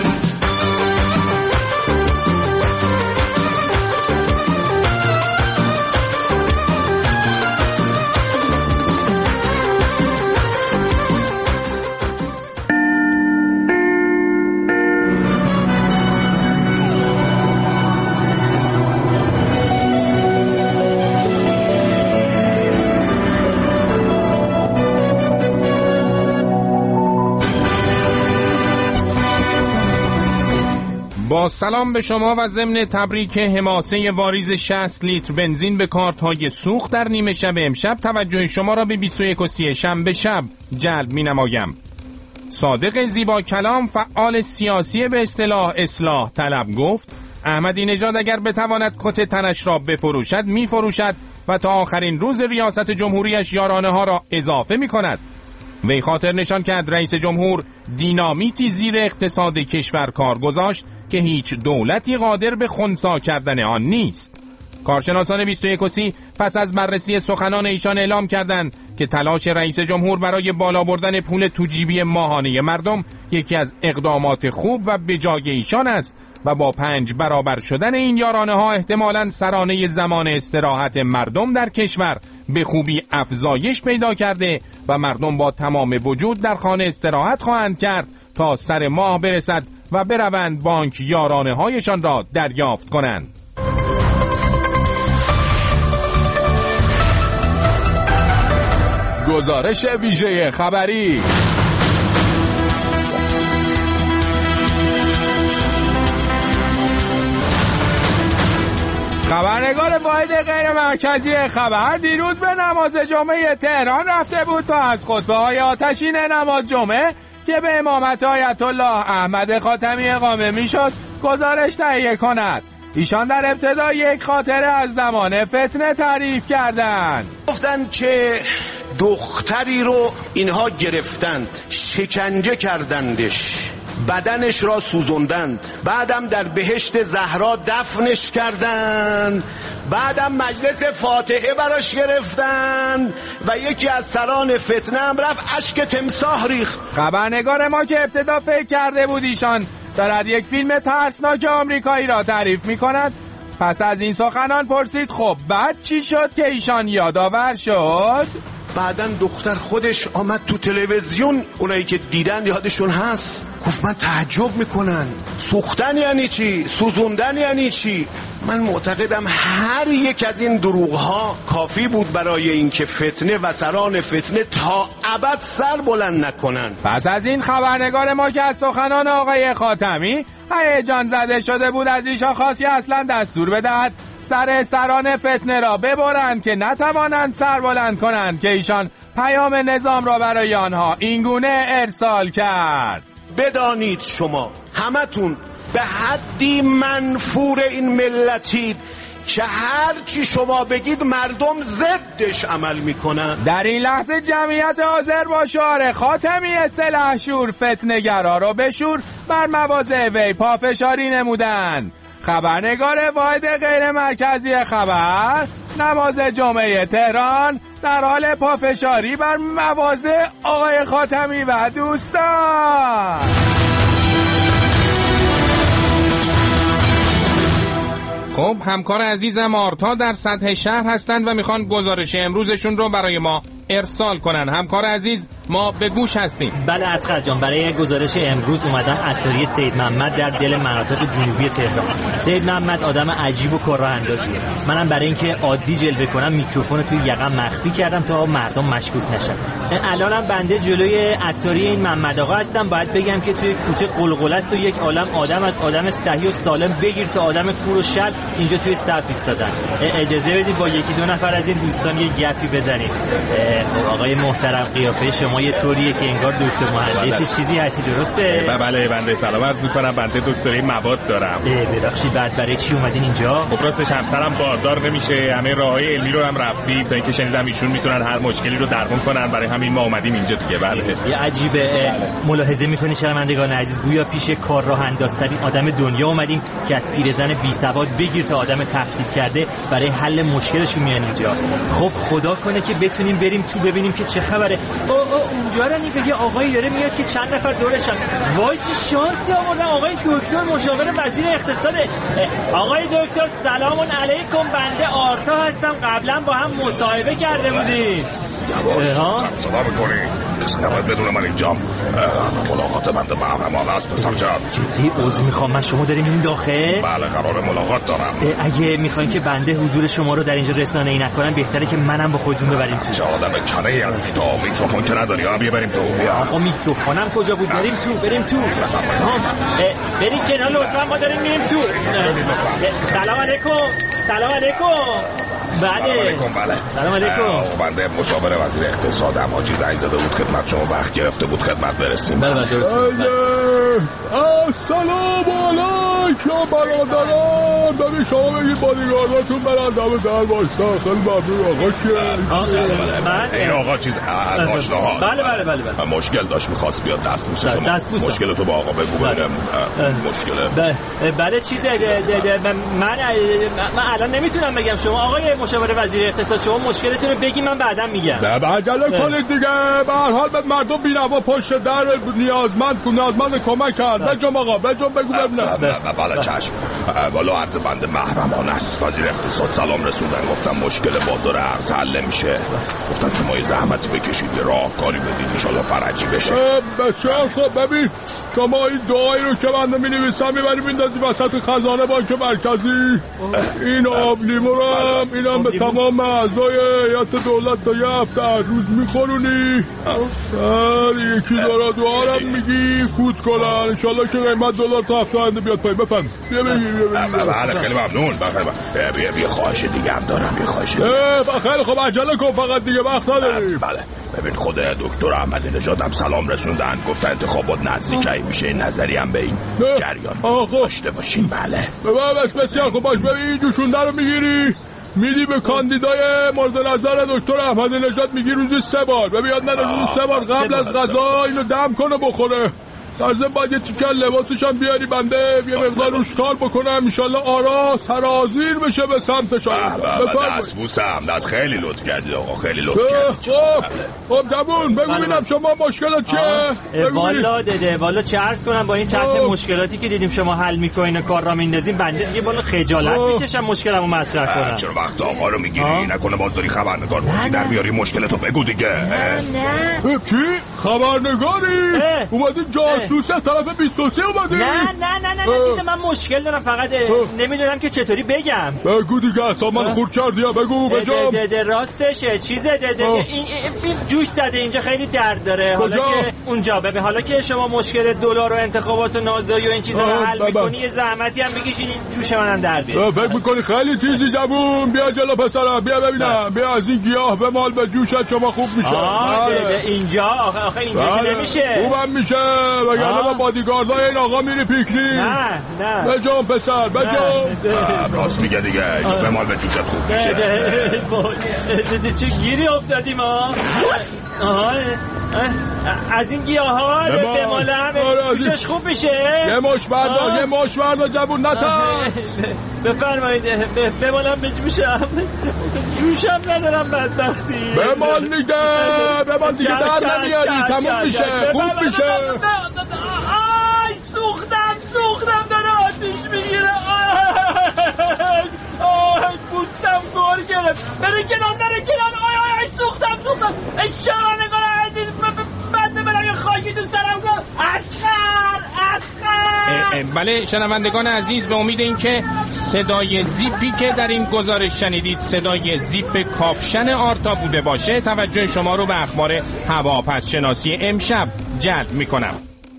با سلام به شما و ضمن تبریک حماسه واریز شصت لیتر بنزین به کارت‌های سوخت در نیمه شب امشب، توجه شما را به بیست و یک و سی شنبه شب جلب می‌نمایم. صادق زیبا کلام، فعال سیاسی به اصطلاح اصلاح طلب، گفت احمدی نژاد اگر بتواند کت تنش را بفروشد می‌فروشد و تا آخرین روز ریاست جمهوریش یارانه ها را اضافه می‌کند. وی خاطر نشان کرد رئیس جمهور دینامیتی زیر اقتصاد کشور کار گذاشت که هیچ دولتی قادر به خنثی کردن آن نیست. کارشناسان بیست و یک و سی پس از بررسی سخنان ایشان اعلام کردند که تلاش رئیس جمهور برای بالا بردن پول تو جیبی ماهانه مردم یکی از اقدامات خوب و بجای ایشان است و با پنج برابر شدن این یارانه ها احتمالاً سرانه زمان استراحت مردم در کشور به خوبی افزایش پیدا کرده و مردم با تمام وجود در خانه استراحت خواهند کرد تا سر ماه برسد و بروند بانک یارانه هایشان را دریافت کنند. گزارش ویژه خبری. خبرنگار واحد غیر مرکزی خبر دیروز به نماز جمعه تهران رفته بود تا از خطبه‌های آتشین نماز جمعه که به امامت آیت الله احمد خاتمی اقامه میشد گزارش تهیه کند. ایشان در ابتدا یک خاطره از زمان فتنه تعریف کردند. گفتن که دختری رو اینها گرفتند، شکنجه کردندش، بدنش را سوزوندند، بعدم در بهشت زهرا دفنش کردند، بعدم مجلس فاتحه براش گرفتن و یکی از سران فتنه هم رفت اشک تمساح ریخت. خبرنگار ما که ابتدا فکر کرده بود ایشان دارد یک فیلم ترسناک آمریکایی را تعریف می کند، پس از این سخنان پرسید خب بعد چی شد که ایشان یادآور شد؟ بعدن دختر خودش آمد تو تلویزیون، اونایی که دیدن یادشون هست، گفت من تعجب میکنن سوختن یعنی چی؟ سوزوندن یعنی چی؟ من معتقدم هر یک از این دروغ ها کافی بود برای اینکه فتنه و سران فتنه تا ابد سر بلند نکنن. پس از این خبرنگار ما که از سخنان آقای خاتمی هیجان زده شده بود از ایشان خاصی اصلا دستور بدهد سر سران فتنه را ببرند که نتوانند سر بلند کنند که ایشان پیام نظام را برای آنها اینگونه ارسال کرد. بدانید شما همتون به حدی منفور این ملتید که هر چی شما بگید مردم ضدش عمل میکنن. در این لحظه جمعیت حاضر با شعار خاتمی سلحشور فتنه‌گرا را بشور بر مواضع وی پافشاری نمودند. خبرنگار واحد غیر مرکزی خبر نماز جمعه تهران در حال پافشاری بر مواضع آقای خاتمی و دوستان. خب همکار عزیزم آرتا در سطح شهر هستند و میخوان گزارش امروزشون رو برای ما ارسال کنن. همکار عزیز ما به گوش هستیم. بله اسقر جان، برای گزارش امروز اومدم عطاری سید محمد در دل مناطق جنوبی تهران. سید محمد آدم عجیب و کارراه اندازیه. منم برای اینکه عادی جلوه کنم میکروفون توی یقم مخفی کردم تا مردم مشکوک نشن. الانم بنده جلوی عطاری این محمد آقا هستم. باید بگم که توی کوچه قلقله است و یک عالم آدم از آدم صحیح و سالم بگیر تا آدم کور و شل اینجا توی صف ایستادن. اجازه بدید با یکی دو نفر از این دوستان یه گپی بزنیم. خب آقای محترم، قیافه شما یه طوریه که انگار دکتر مهندسی چیزی هستی، درسته؟ بله بنده سلام عرض می‌کنم. بنده دکتری مواد دارم. ببخشید بعد برای چی اومدین اینجا؟ خب راستش همسرم باردار نمیشه. همه راههای علمی رو هم رفتیم تا اینکه شنیدم ایشون میتونن هر مشکلی رو درمان کنن. برای همین ما اومدیم اینجا دیگه. بله. یه عجیبه. ملاحظه می‌کنی شرمندگان عزیز، گویا پیش کارراه اندازترین آدم دنیا اومدیم که از پیرزن بی سواد بگیر تا آدم تحصیل کرده برای حل مشکلشون میان اینجا. خب خدا کنه که بتونیم بریم تو ببینیم که چه خبره. او او اونجا رو نگاه، یه آقایی داره میاد که چند نفر دورشن. وای چه شانسی آوردن. آقای دکتر مشاور وزیر اقتصاد. آقای دکتر سلام علیکم، بنده آرتا هستم. قبلا با هم مصاحبه کرده بودیم. ها سلام می‌کنی؟ کسی نباید بدون من اینجام. ملاقات بنده محرمانه است پسر جان. جدی عذر میخوام، من شما داریم این داخل؟ بله قرار ملاقات دارم. اگه میخواین که بنده حضور شما رو در اینجا رسانه‌ای نکنم بهتره که منم با خودتون ببریم تو. چه آدم کنه‌ای هستی تو؟ میکروفون که نداری؟ ها بیا بریم تو. بیا. آقا میکروفونم کجا بود؟ بریم تو بریم تو. بریم کنار لطفا، ما داریم میریم تو. سلام علیکم. سلام علیکم. بله. بله. سلام علیکم. بنده مشاور وزیر اقتصاد هم حاجی زنگ زده بود خدمت شما، وقت گرفته بود خدمت برسیم. بله درست. السلام علیکم برادران. ببین شما بگید بادیگارداتون برن دم در وایسا. خیلی ممنون. آقا کیه؟ من این آقا چیز آشناها. بله بله بله بله. مشکل داشت می‌خواست بیاد دستبوس شما. دستبوس. مشکل تو با آقا بگو ببینم. مشکله. بله چیزه من من الان نمیتونم بگم. شما آقای مشاور وزیر اقتصاد شما مشکلتون رو بگی، من بعداً میگم. نه عجله کنید دیگه. به هر حال به مردم بی‌نوا پشت در نیازمند نیازمند کمک کرد. بجم آقا بجم بگو ببینم. بله چشم. والا عرض بنده محرمانه است. وزیر اقتصاد سلام رسوندن، گفتم مشکل بازار ارز حل میشه. گفتم شما یه زحمتی بکشید یه راهکاری بدید ان شاءالله فرجی بشه. بسیار خوب. ببین شما این دعایی رو که بنده می‌نویسم می‌بری میندازی وسط خزانه بانک مرکزی. این آب لیمو رو هم اینم به تمام اعضای هیئت دولت تا یه هفته هر روز میخورونی. یکی دارا دوارم میگی فوت کنن ان شاءالله که قیمت دلار تا هفته آینده بیاد پایین. بفرم بیا بگیر. بله خیلی ممنون. بیا بیا بیا خواهش دیگه هم دارم. یه خواهش دیگه. خیلی خوب عجله کن فقط دیگه وقت نداریم. بله ببین خود دکتر احمدی نژاد هم سلام رسوندن، گفتن انتخابات نزدیک میشه، نظری هم به این جریان داشته باشین. بله بس بسیار خوب. باش ببین جوشونده رو میگیری میدی به کاندیدای مورد نظر دکتر احمدی نژاد، میگی روزی سه بار. ببین یاد نره روزی سه بار قبل از غذا اینو دم کنه بخوره. در ضمن باید یه تیکر لباسش هم بیاری بنده یه مقدار روش کار بکنم انشالله آرا سرازیر بشه به سمت شما. دست بوسم. دست خیلی لطف کردید آقا، خیلی لطف کردید. خب جمون بگو ببینم شما مشکلات چیه؟ والا دده والا چه عرض کنم با این سطح مشکلاتی که دیدیم شما حل میکنین کار را میندازین بنده دیگه والا خجالت میکشم مشکلمو مطرح کنم. چرا وقت آقا رو میگیری؟ نکنه باز داری خبرنگار بازی در میاری مشکلتو بگو دیگه. نه نه چی؟ خبرنگاری؟ اومدی جاسوسه طرف بیست و سه اومدی؟ نه نه نه نه چیز من مشکل دارم فقط نمیدونم که چطوری بگم. بگو دیگه اصلا من خورد کردی. بگو بجام. ده ده راستشه چیزه ده ده این جوش زده اینجا خیلی درد داره. حالا که اونجا ببین حالا که شما مشکل دلار و انتخابات و نازایی و این چیزا رو حل می‌کنی یه زحمتی هم بکشین این جوش منم در بیاد. فکر می‌کنی خیلی چیزی جوون؟ بیا جلو پسرم بیا ببینم. بیا از این گیاه به مال به جوشت شما خوب میشه. آه اینجا آخه آخه اینجا که نمیشه. خوبم میشه. وگرنه با بادیگاردای این آقا میری پیکنیک. نه نه بجام پسر بجام. راست میگه دیگه به مال به جوشت خوب میشه. چه گیری افتادیم ما. از این گیاه ها به مالم جوشش خوب میشه. یه مش بردار یه مش بردار جوون نترس. بفرمایید به مالم به جوشم. جوشم ندارم بدبختی. به مال دیگه به مال دیگه در نمیاری تموم میشه خوب میشه. آی سوختم سوختم داره آتیش میگیره. آی بوستم گور گرفت. بره کنار بره کنار. آی آی آی سوختم سوختم. شنوندگان عزیز بنده برم یه خاکی تو سرم کن. اسخر اسخر. بله شنوندگان عزیز، به امید این که صدای زیپی که در این گزارش شنیدید صدای زیپ کاپشن آرتا بوده باشه، توجه شما رو به اخبار هواپس شناسی امشب جلب میکنم.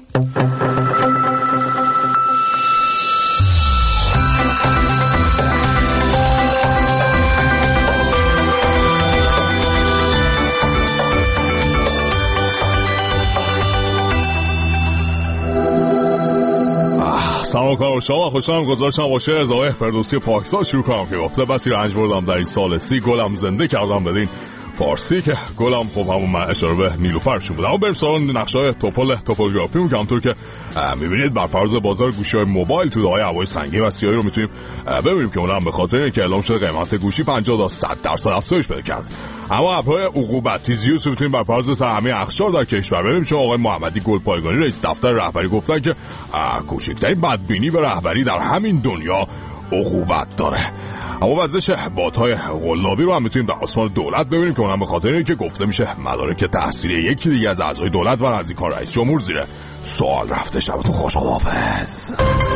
سلام کار شما، خوشحالم گذاشتم با شعر از آقای فردوسی پاکزاد شروع کنم که گفته بسی رنج بردم در این سال سی، گلم زنده کردم بدین فارسی که گلم خب همون من اشاره به نیلوفرشون بود. اما بریم سراغ نقشه‌های توپل توپوگرافی که همونطور که می‌بینید بر فرض بازار گوشی‌های موبایل تو دهه‌های هوای سنگین و سیاهی رو می‌تونیم ببینیم که اونم به خاطر اینکه اعلام شده قیمت گوشی پنجاه تا صد درصد افزایش پیدا کرد. اما اپ‌های عقوبتی زیوس رو می‌تونیم بر فرض سهمی اخشار در کشور ببینیم، چون آقای محمدی گلپایگانی رئیس دفتر رهبری گفتن که کوچکترین بدبینی به رهبری در همین دنیا عقوبت داره. اما وزش بادهای قلابی رو هم میتونیم در آسمان دولت ببینیم که اونم به خاطر اینکه گفته میشه مدارک تحصیلی یکی دیگه از اعضای دولت و نزدیکان رئیس جمهور زیر سوال رفته. شبتون خوش، خداحافظ.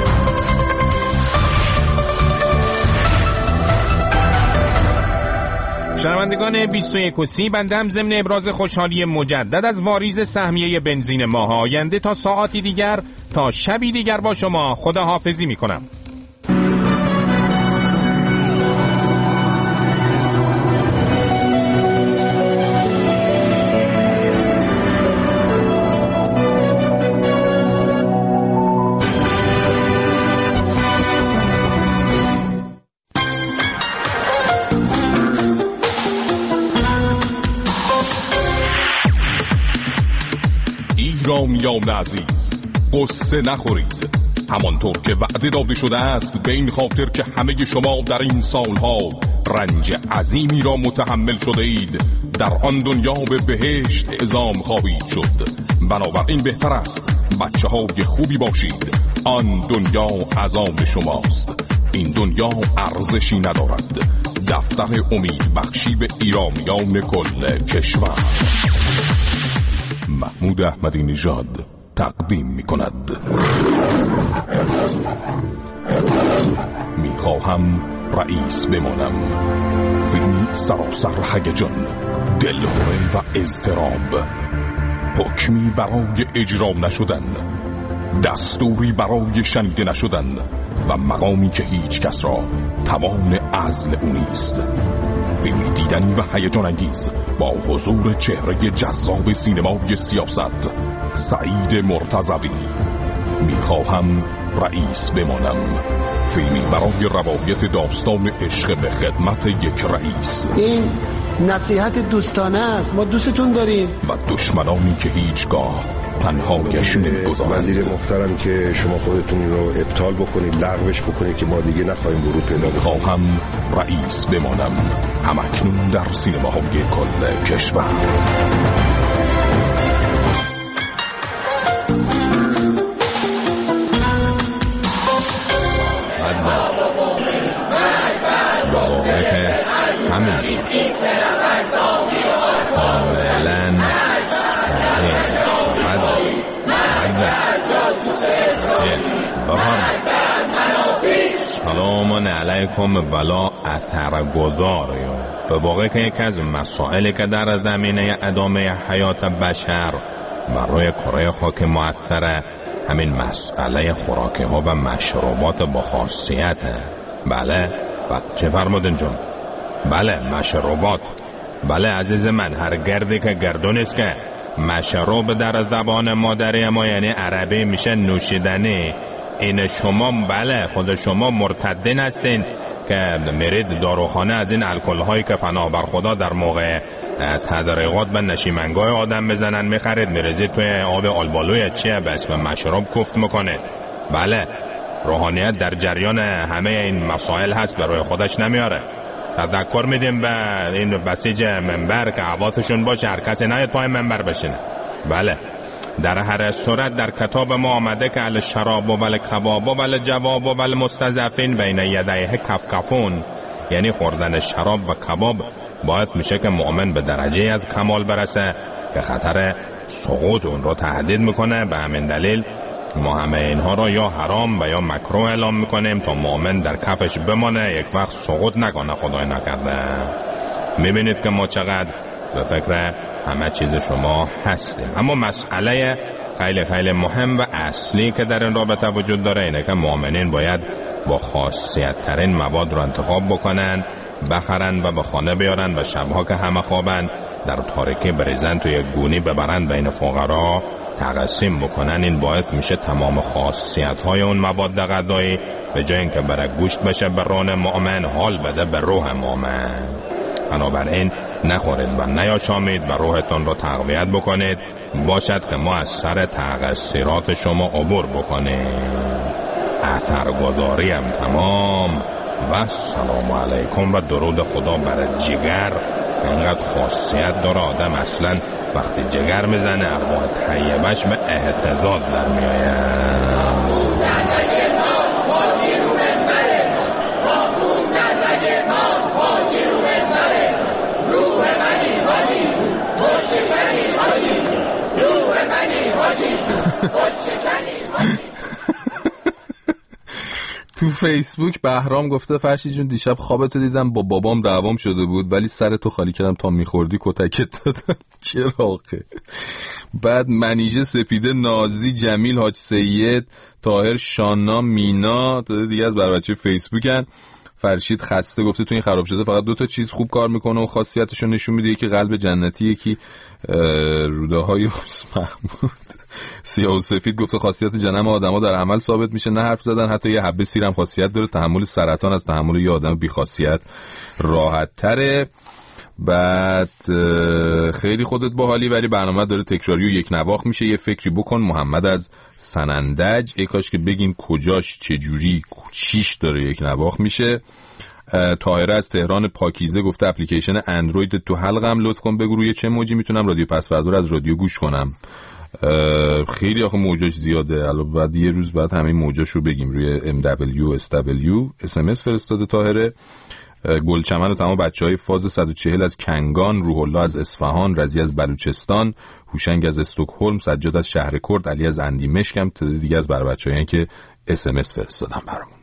شنوندگان بیست و یک و سی، بنده هم ضمن ابراز خوشحالی مجدد از واریز سهمیه بنزین ماه آینده تا ساعتی دیگر تا شبی دیگر با شما خداحافظی میکنم. ایرانیان عزیز، قصه نخورید. همانطور که وعده داده شده است، به این خاطر که همه شما در این سالها رنج عظیمی را متحمل شده اید، در آن دنیا به بهشت اعزام خواهید شد. بنابراین بهتر است بچه های خوبی باشید. آن دنیا عذاب شماست. این دنیا ارزشی ندارد. دفتر امید بخشی به ایرانیان کل کشور. محمود احمدی نژاد تقدیم می کند. می خواهم رئیس بمانم. فیلمی سراسر هیجان، دلهره و اضطراب، حکمی برای اجرا نشدن، دستوری برای شنیده نشدن و مقامی که هیچ کس را توان عزل او نیست. فیلمی دیدنی و هیجان انگیز با حضور چهره جذاب سینمای سیاست، سعید مرتضوی. میخواهم رئیس بمانم. فیلمی برای روایت داستان عشق به خدمت یک رئیس. این نصیحت دوستانه است، ما دوستتون داریم. و دشمنانی که هیچگاه تنهایش نمیگذارند. وزیر محترم که شما خودتون رو ابطال بکنید، لغوش بکنید که ما دیگه نخواهیم ورود پیدا کنیم. خواهم رئیس بمانم. همکنون در سینماهای کل کشور. همین کاملا سلام علیکم ولا اثر گذار. به واقع که یکی از مسائلی که در زمینه ادامه حیات بشر بر روی کره خاک مؤثره، همین مسئله خوراکی ها و مشروبات با خاصیته. بله و چه فرمودین جون؟ بله مشروبات. بله عزیز من، هر گردی که گردون است که مشروب در زبان مادری ما یعنی عربی میشه نوشیدنی. این شما بله خود شما مرتدین هستین که میرید داروخانه از این الکل هایی که پناه بر خدا در موقع تدریقات به نشیمنگاه آدم بزنن میخرید، میرزید توی آب آلبالوی چیه به اسم مشروب کوفت میکنه. بله روحانیت در جریان همه این مسائل هست، به روی خودش نمیاره. تذکر میدیم به این بسیج منبر که حواسشون باشه هر کسی نیاد پای منبر بشینه. بله در هر صورت در کتاب ما آمده که الشراب و ول کباب و ول جواب و ول مستضعفین بین یدیه کفکفون، یعنی خوردن شراب و کباب باعث میشه که مؤمن به درجه از کمال برسه که خطر سقوط اون رو تهدید میکنه. به همین دلیل ما همه اینها را یا حرام و یا مکروه اعلام میکنیم تا مؤمن در کفش بمانه، یک وقت سقوط نکنه خدای نکرده. میبینید که ما چقدر به فکر همه چیز شما هستیم. اما مسئله خیلی خیلی مهم و اصلی که در این رابطه وجود داره اینه که مؤمنین باید با خاصیت ترین مواد را انتخاب بکنن، بخرن و به خانه بیارن و شبها که همه خوابن در تاریکی بریزن توی یک گونی ببرن بین فقرا تقسیم بکنن. این باعث میشه تمام خاصیت های اون مواد غذایی به جای اینکه برای گوشت بشه به ران مؤمن، حال بده به روح مؤمن. بنابراین نخورید و نیاشامید و روحتون رو تقویت بکنید، باشد که ما از سر تقصیرات شما عبور بکنیم. اثرگذاری هم تمام و سلام علیکم و درود خدا بر جگر. اینقدر خاصیت داره آدم اصلا وقتی جگر میزنه ارواح طیبش به اهتزاز در میآید. تو فیسبوک بهرام گفته فرشی جون دیشب خوابتو دیدم با بابام دعوام شده بود ولی سر تو خالی کردم تا میخوردی کتکت دادم. چرا آخه؟ بعد منیژه سپیده، نازی، جمیل، حاج سید، طاهر، شانا، مینا تا دیگه از بر بچه فیسبوکن. فرشید خسته گفته تو این خراب شده فقط دو تا چیز خوب کار میکنه و خاصیتشو نشون میده، یکی قلب جنتی، یکی روده های حسن محمود. سیاه و سفید گفته خاصیت جنم آدما در عمل ثابت میشه، نه حرف زدن. حتی یه حبه سیر هم خاصیت داره، تحمل سرطان از تحمل یه آدم بی خاصیت راحت تره. بعد خیلی خودت باحالی ولی برنامه داره تکراری و یک نواخت میشه، یه فکری بکن. محمد از سنندج، ای کاش که بگین کجاش چجوری چیش داره یک نواخت میشه. طاهره از تهران پاکیزه گفته اپلیکیشن اندروید تو حلقم لطف کن بگو روی چه موجی میتونم رادیو پسوردا رو از رادیو گوش کنم. خیلی آخه موجاش زیاده، الان بعد یه روز بعد همین موجاش رو بگیم. روی ام دبلیو اس دبلیو اس ام اس فرستاده طاهره. گلچمن و تمام بچهای فاز صد و چهل از کنگان، روح الله از اصفهان، رضی از بلوچستان، هوشنگ از استکهلم، سجاد از شهر کرد، علی از اندیمشک هم تا دیگه از بر بچه‌هایی که اس ام اس فرستادن برامون.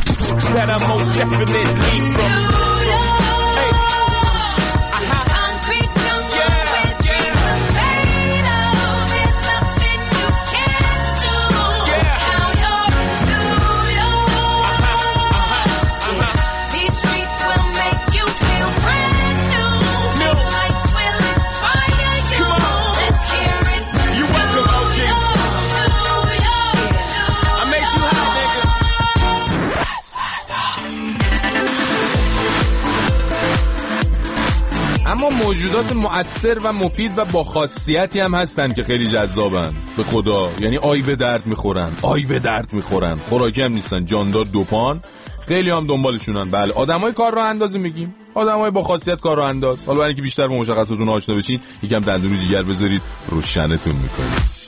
اما موجودات مؤثر و مفید و با خاصیتی هم هستن که خیلی جذابن به خدا. یعنی آی به درد میخورن، آی به درد میخورن، خوراکی هم نیستن، جاندار دوپان، خیلی هم دنبالشونن. بله، آدمای کار راه اندازی میگیم، آدمای با خاصیت کار راه انداز. حالا برای اینکه بیشتر با مشخصاتون آشنا بشین یکم دندون جیگر بذارید روشنتون میکنید.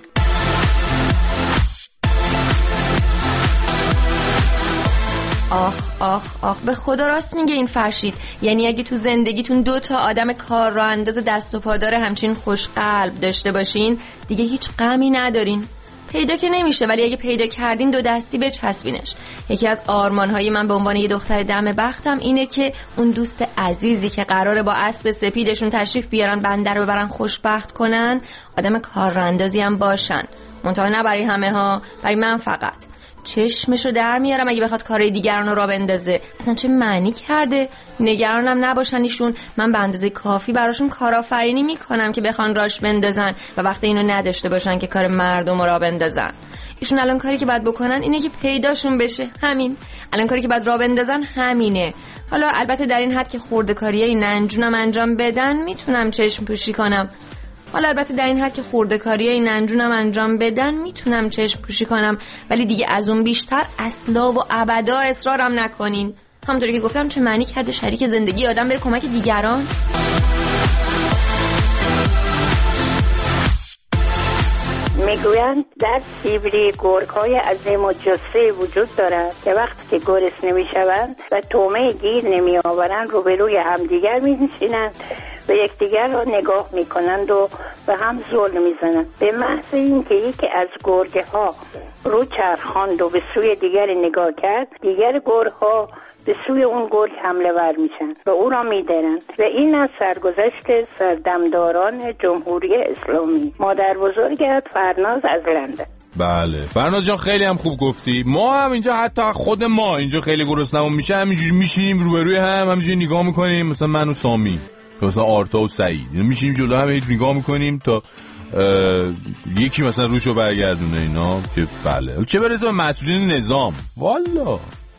آخ آخ آخ به خدا راست میگه این فرشید. یعنی اگه تو زندگیتون دو تا آدم کار راه انداز دست و پادار همچین خوش قلب داشته باشین دیگه هیچ غمی ندارین. پیدا که نمیشه ولی اگه پیدا کردین دو دستی بچسبینش. یکی از آرمان‌های من به عنوان یه دختر دم بختم اینه که اون دوست عزیزی که قراره با اسب سپیدشون تشریف بیارن بنده رو ببرن خوشبخت کنن آدم کار راه اندازی هم باشن. منتها نه برای همه ها، برای من فقط. چشمشو در میارم اگه بخواد کارهای دیگران رو را بندازه. اصلا چه معنی کرده؟ نگرانم نباشن ایشون، من به اندازه کافی براشون کارآفرینی میکنم که بخوان راش بندازن و وقتی اینو نداشته باشن که کار مردم رو را بندازن. ایشون الان کاری که باید بکنن اینه که پیداشون بشه، همین. الان کاری که باید را بندازن همینه. حالا البته در این حد که خرده‌کاریای ننجونم انجام بدن میتونم چشم پوشی کنم. حالا البته در این حد که خرده‌کاریای ننجونم انجام بدن میتونم چشم پوشی کنم، ولی دیگه از اون بیشتر اصلا و ابدا اصرارم نکنین. همونطوری که گفتم چه معنی کرده شریک زندگی آدم بره کمک دیگران؟ میگویند در سیبری گرگ‌های عظیم و جثه وجود دارد که وقتی که گرسنه میشوند و طعمه گیر نمیآورند روبروی همدیگر می‌نشینند و یکدیگر را نگاه میکنند و به هم ظلم میزنند. به محض اینکه یکی از گرگ‌ها رو چرخاند و به سوی دیگر نگاه کرد، دیگر گرگ‌ها به سوی اون گرگ حمله ور میشن و او را میدرند و این از سرگذشت سردمداران جمهوری اسلامی. مادر بزرگت فرناز از لندن. بله فرناز جان خیلی هم خوب گفتی. ما هم اینجا حتی خود ما اینجا خیلی گرسنمون میشه همینجوری میشینیم روبروی هم همینجوری نگاه میکنیم، مثلا من و سامی مثلا آرتا و سعید میشینیم جلو هم نگاه میکنیم تا یکی مثلا روشو برگردونه اینا که بله چه برسه به مسئولین نظام. والا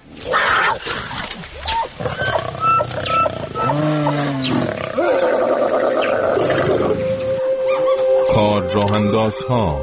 کار راه انداز ها.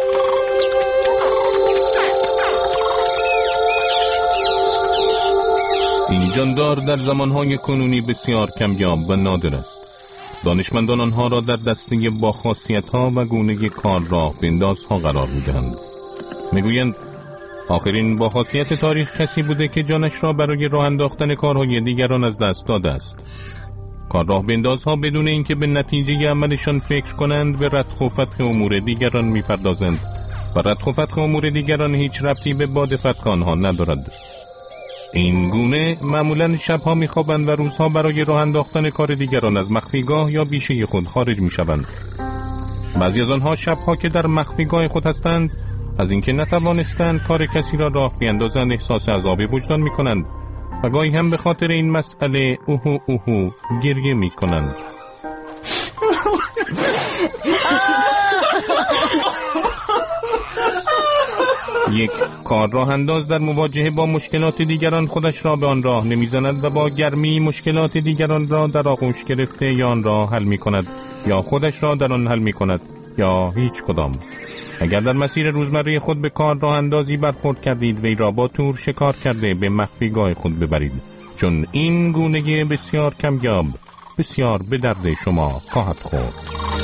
این جاندار در زمانهای کنونی بسیار کمیاب و نادر است. دانشمندان آنها را در دسته با خاصیت ها و گونه کار راه انداز ها قرار میدهند. میگویند آخرین با خاصیت تاریخ کسی بوده که جانش را برای راه انداختن کارهای دیگران از دست داده است. کار راه اندازها بدون اینکه به نتیجه عملشان فکر کنند به ردخ و فتخ امور دیگران میپردازند و ردخ و فتخ امور دیگران هیچ ربطی به باد فتخ آنها ندارد. این گونه معمولا شبها میخوابند و روزها برای راه انداختن کار دیگران از مخفیگاه یا بیشه خود خارج میشوند. بعضی از آنها شبها که در مخفیگاه خود هستند از اینکه نتوانستند کار کسی را راه بیندازند احساس عذاب وجدان میکنند و گاهی هم به خاطر این مسئله اوهو اوهو گریه میکنند. یک کار راه انداز در مواجهه با مشکلات دیگران خودش را به آن راه نمیزند و با گرمی مشکلات دیگران را در آغوش گرفته یا آن را حل میکند یا خودش را در آن حل میکند یا هیچ کدام. اگر در مسیر روزمره خود به کار راه اندازی برخورد کردید وی را با تور شکار کرده به مخفیگاه خود ببرید، چون این گونه بسیار کمیاب بسیار به درد شما خواهد خورد.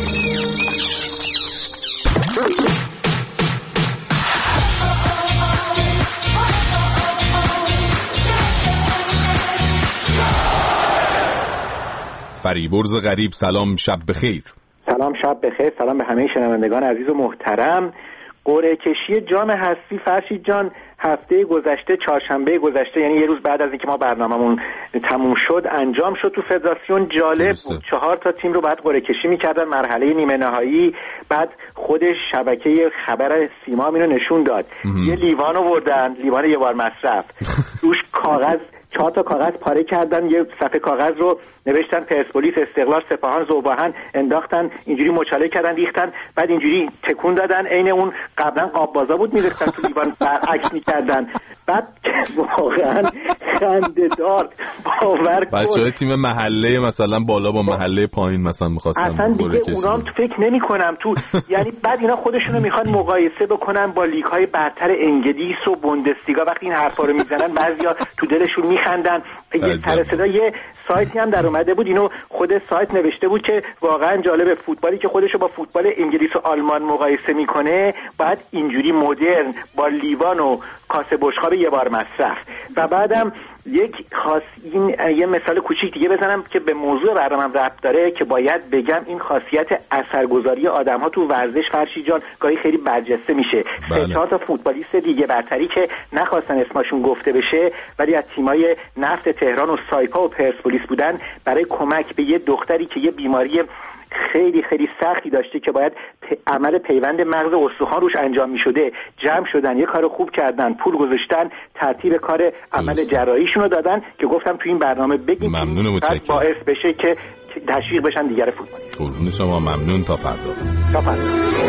فریبرز غریب سلام شب بخیر. سلام شب بخیر. سلام به همه شنوندگان عزیز و محترم. قرعه کشی جام هستی فرشید جان هفته گذشته چهارشنبه گذشته یعنی یه روز بعد از اینکه ما برنامه‌مون تموم شد انجام شد تو فدراسیون. جالب بود، چهار تا تیم رو بعد قرعه کشی می‌کردن مرحله نیمه نهایی. بعد خود شبکه خبر سیما اینو نشون داد. یه لیوان آوردن، لیوان یه بار مصرف، روش کاغذ چهار تا کاغذ پاره کردن، یه صفحه کاغذ رو نوشتن پرسپولیس، استقلال، سپاهان، ذوباهن، انداختن اینجوری مچاله کردن ریختن، بعد اینجوری تکون دادن. عین اون قبلا قاب بازا بود می‌ریختن تو لیوان برعکس می‌کردن. بعد واقعا خنده‌دار باور کن. بچه‌های تیم محله مثلا بالا با محله پایین مثلا می‌خواستن اصلا دیگه اونام تو فکر نمی‌کنم تو یعنی بعد اینا خودشونو میخوان مقایسه بکنن با لیگ‌های برتر انگلیس و بوندسلیگا. وقتی این حرفا رو میزنن بعضیا تو دلشون میخندن. یه سر صدا یه سایتی هم در اومده بود، اینو خود سایت نوشته بود که واقعا جالب، فوتبالی که خودشو با فوتبال انگلیس و آلمان مقایسه میکنه بعد اینجوری مدرن با لیوان و کاسه بشقاب یه بار مصرف. و بعدم یک خاص این یه مثال کوچیک دیگه بزنم که به موضوع برنامه‌ام ربط داره که باید بگم این خاصیت اثرگذاری آدم‌ها تو ورزش فرشی جان گاهی خیلی برجسته میشه. بله. سه چهار تا فوتبالیست دیگه برتری که نخواستن اسمشون گفته بشه ولی از تیمای نفت تهران و سایپا و پرسپولیس بودن برای کمک به یه دختری که یه بیماری خیلی خیلی سختی داشته که باید عمل پیوند مغز استخوان روش انجام میشده جمع شدن، یه کار خوب کردن، پول گذاشتن، ترتیب کار عمل جراحیشون رو دادن که گفتم تو این برنامه بگیم. ممنون، متشکرم. باعث بشه که تشویق بشن دیگر فوتبال. قربون شما، ممنون. تا فردا. تا فردا.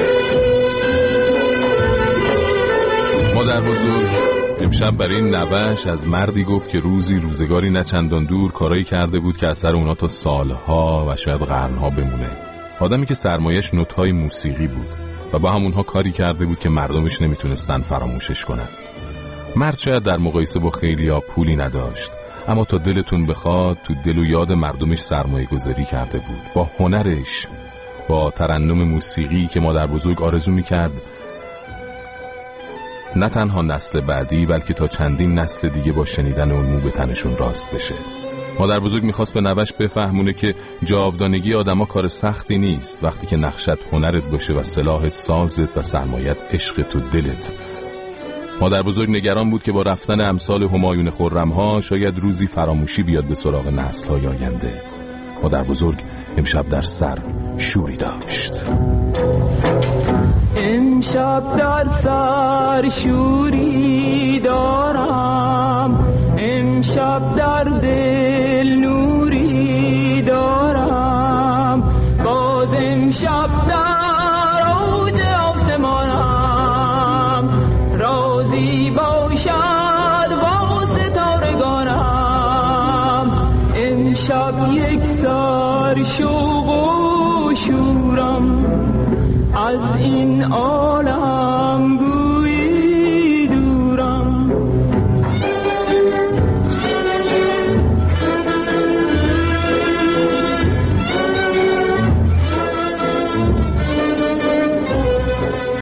مادر بزرگ امشب برای نوش از مردی گفت که روزی روزگاری نه چندان دور کارایی کرده بود که اثر اونا تا سالها و شاید قرنها بمونه. آدمی که سرمایش نوت‌های موسیقی بود و با همونها کاری کرده بود که مردمش نمیتونستن فراموشش کنن. مرد شاید در مقایسه با خیلیا پولی نداشت، اما تا دلتون بخواد تو دل و یاد مردمش سرمایه گذاری کرده بود. با هنرش، با ترنم موسیقی که مادر بزرگ آرزو میکرد نه تنها نسل بعدی بلکه تا چندین نسل دیگه با شنیدن اون مو به تنشون راست بشه. مادر بزرگ میخواست به نوش بفهمونه که جاودانگی آدما کار سختی نیست وقتی که نقشت هنرت باشه و سلاحت سازت و سرمایت عشق تو دلت. مادر بزرگ نگران بود که با رفتن امثال همایون خرم‌ها شاید روزی فراموشی بیاد به سراغ نسل‌های آینده. مادر بزرگ امشب در سر شوری داشت. امشب در سر شوری دارم، امشب در دل نوری دارم، باز امشب در اوج آسمانم، رازی باشد با ستارگانم. امشب یک سر شوق و شورم از این عالم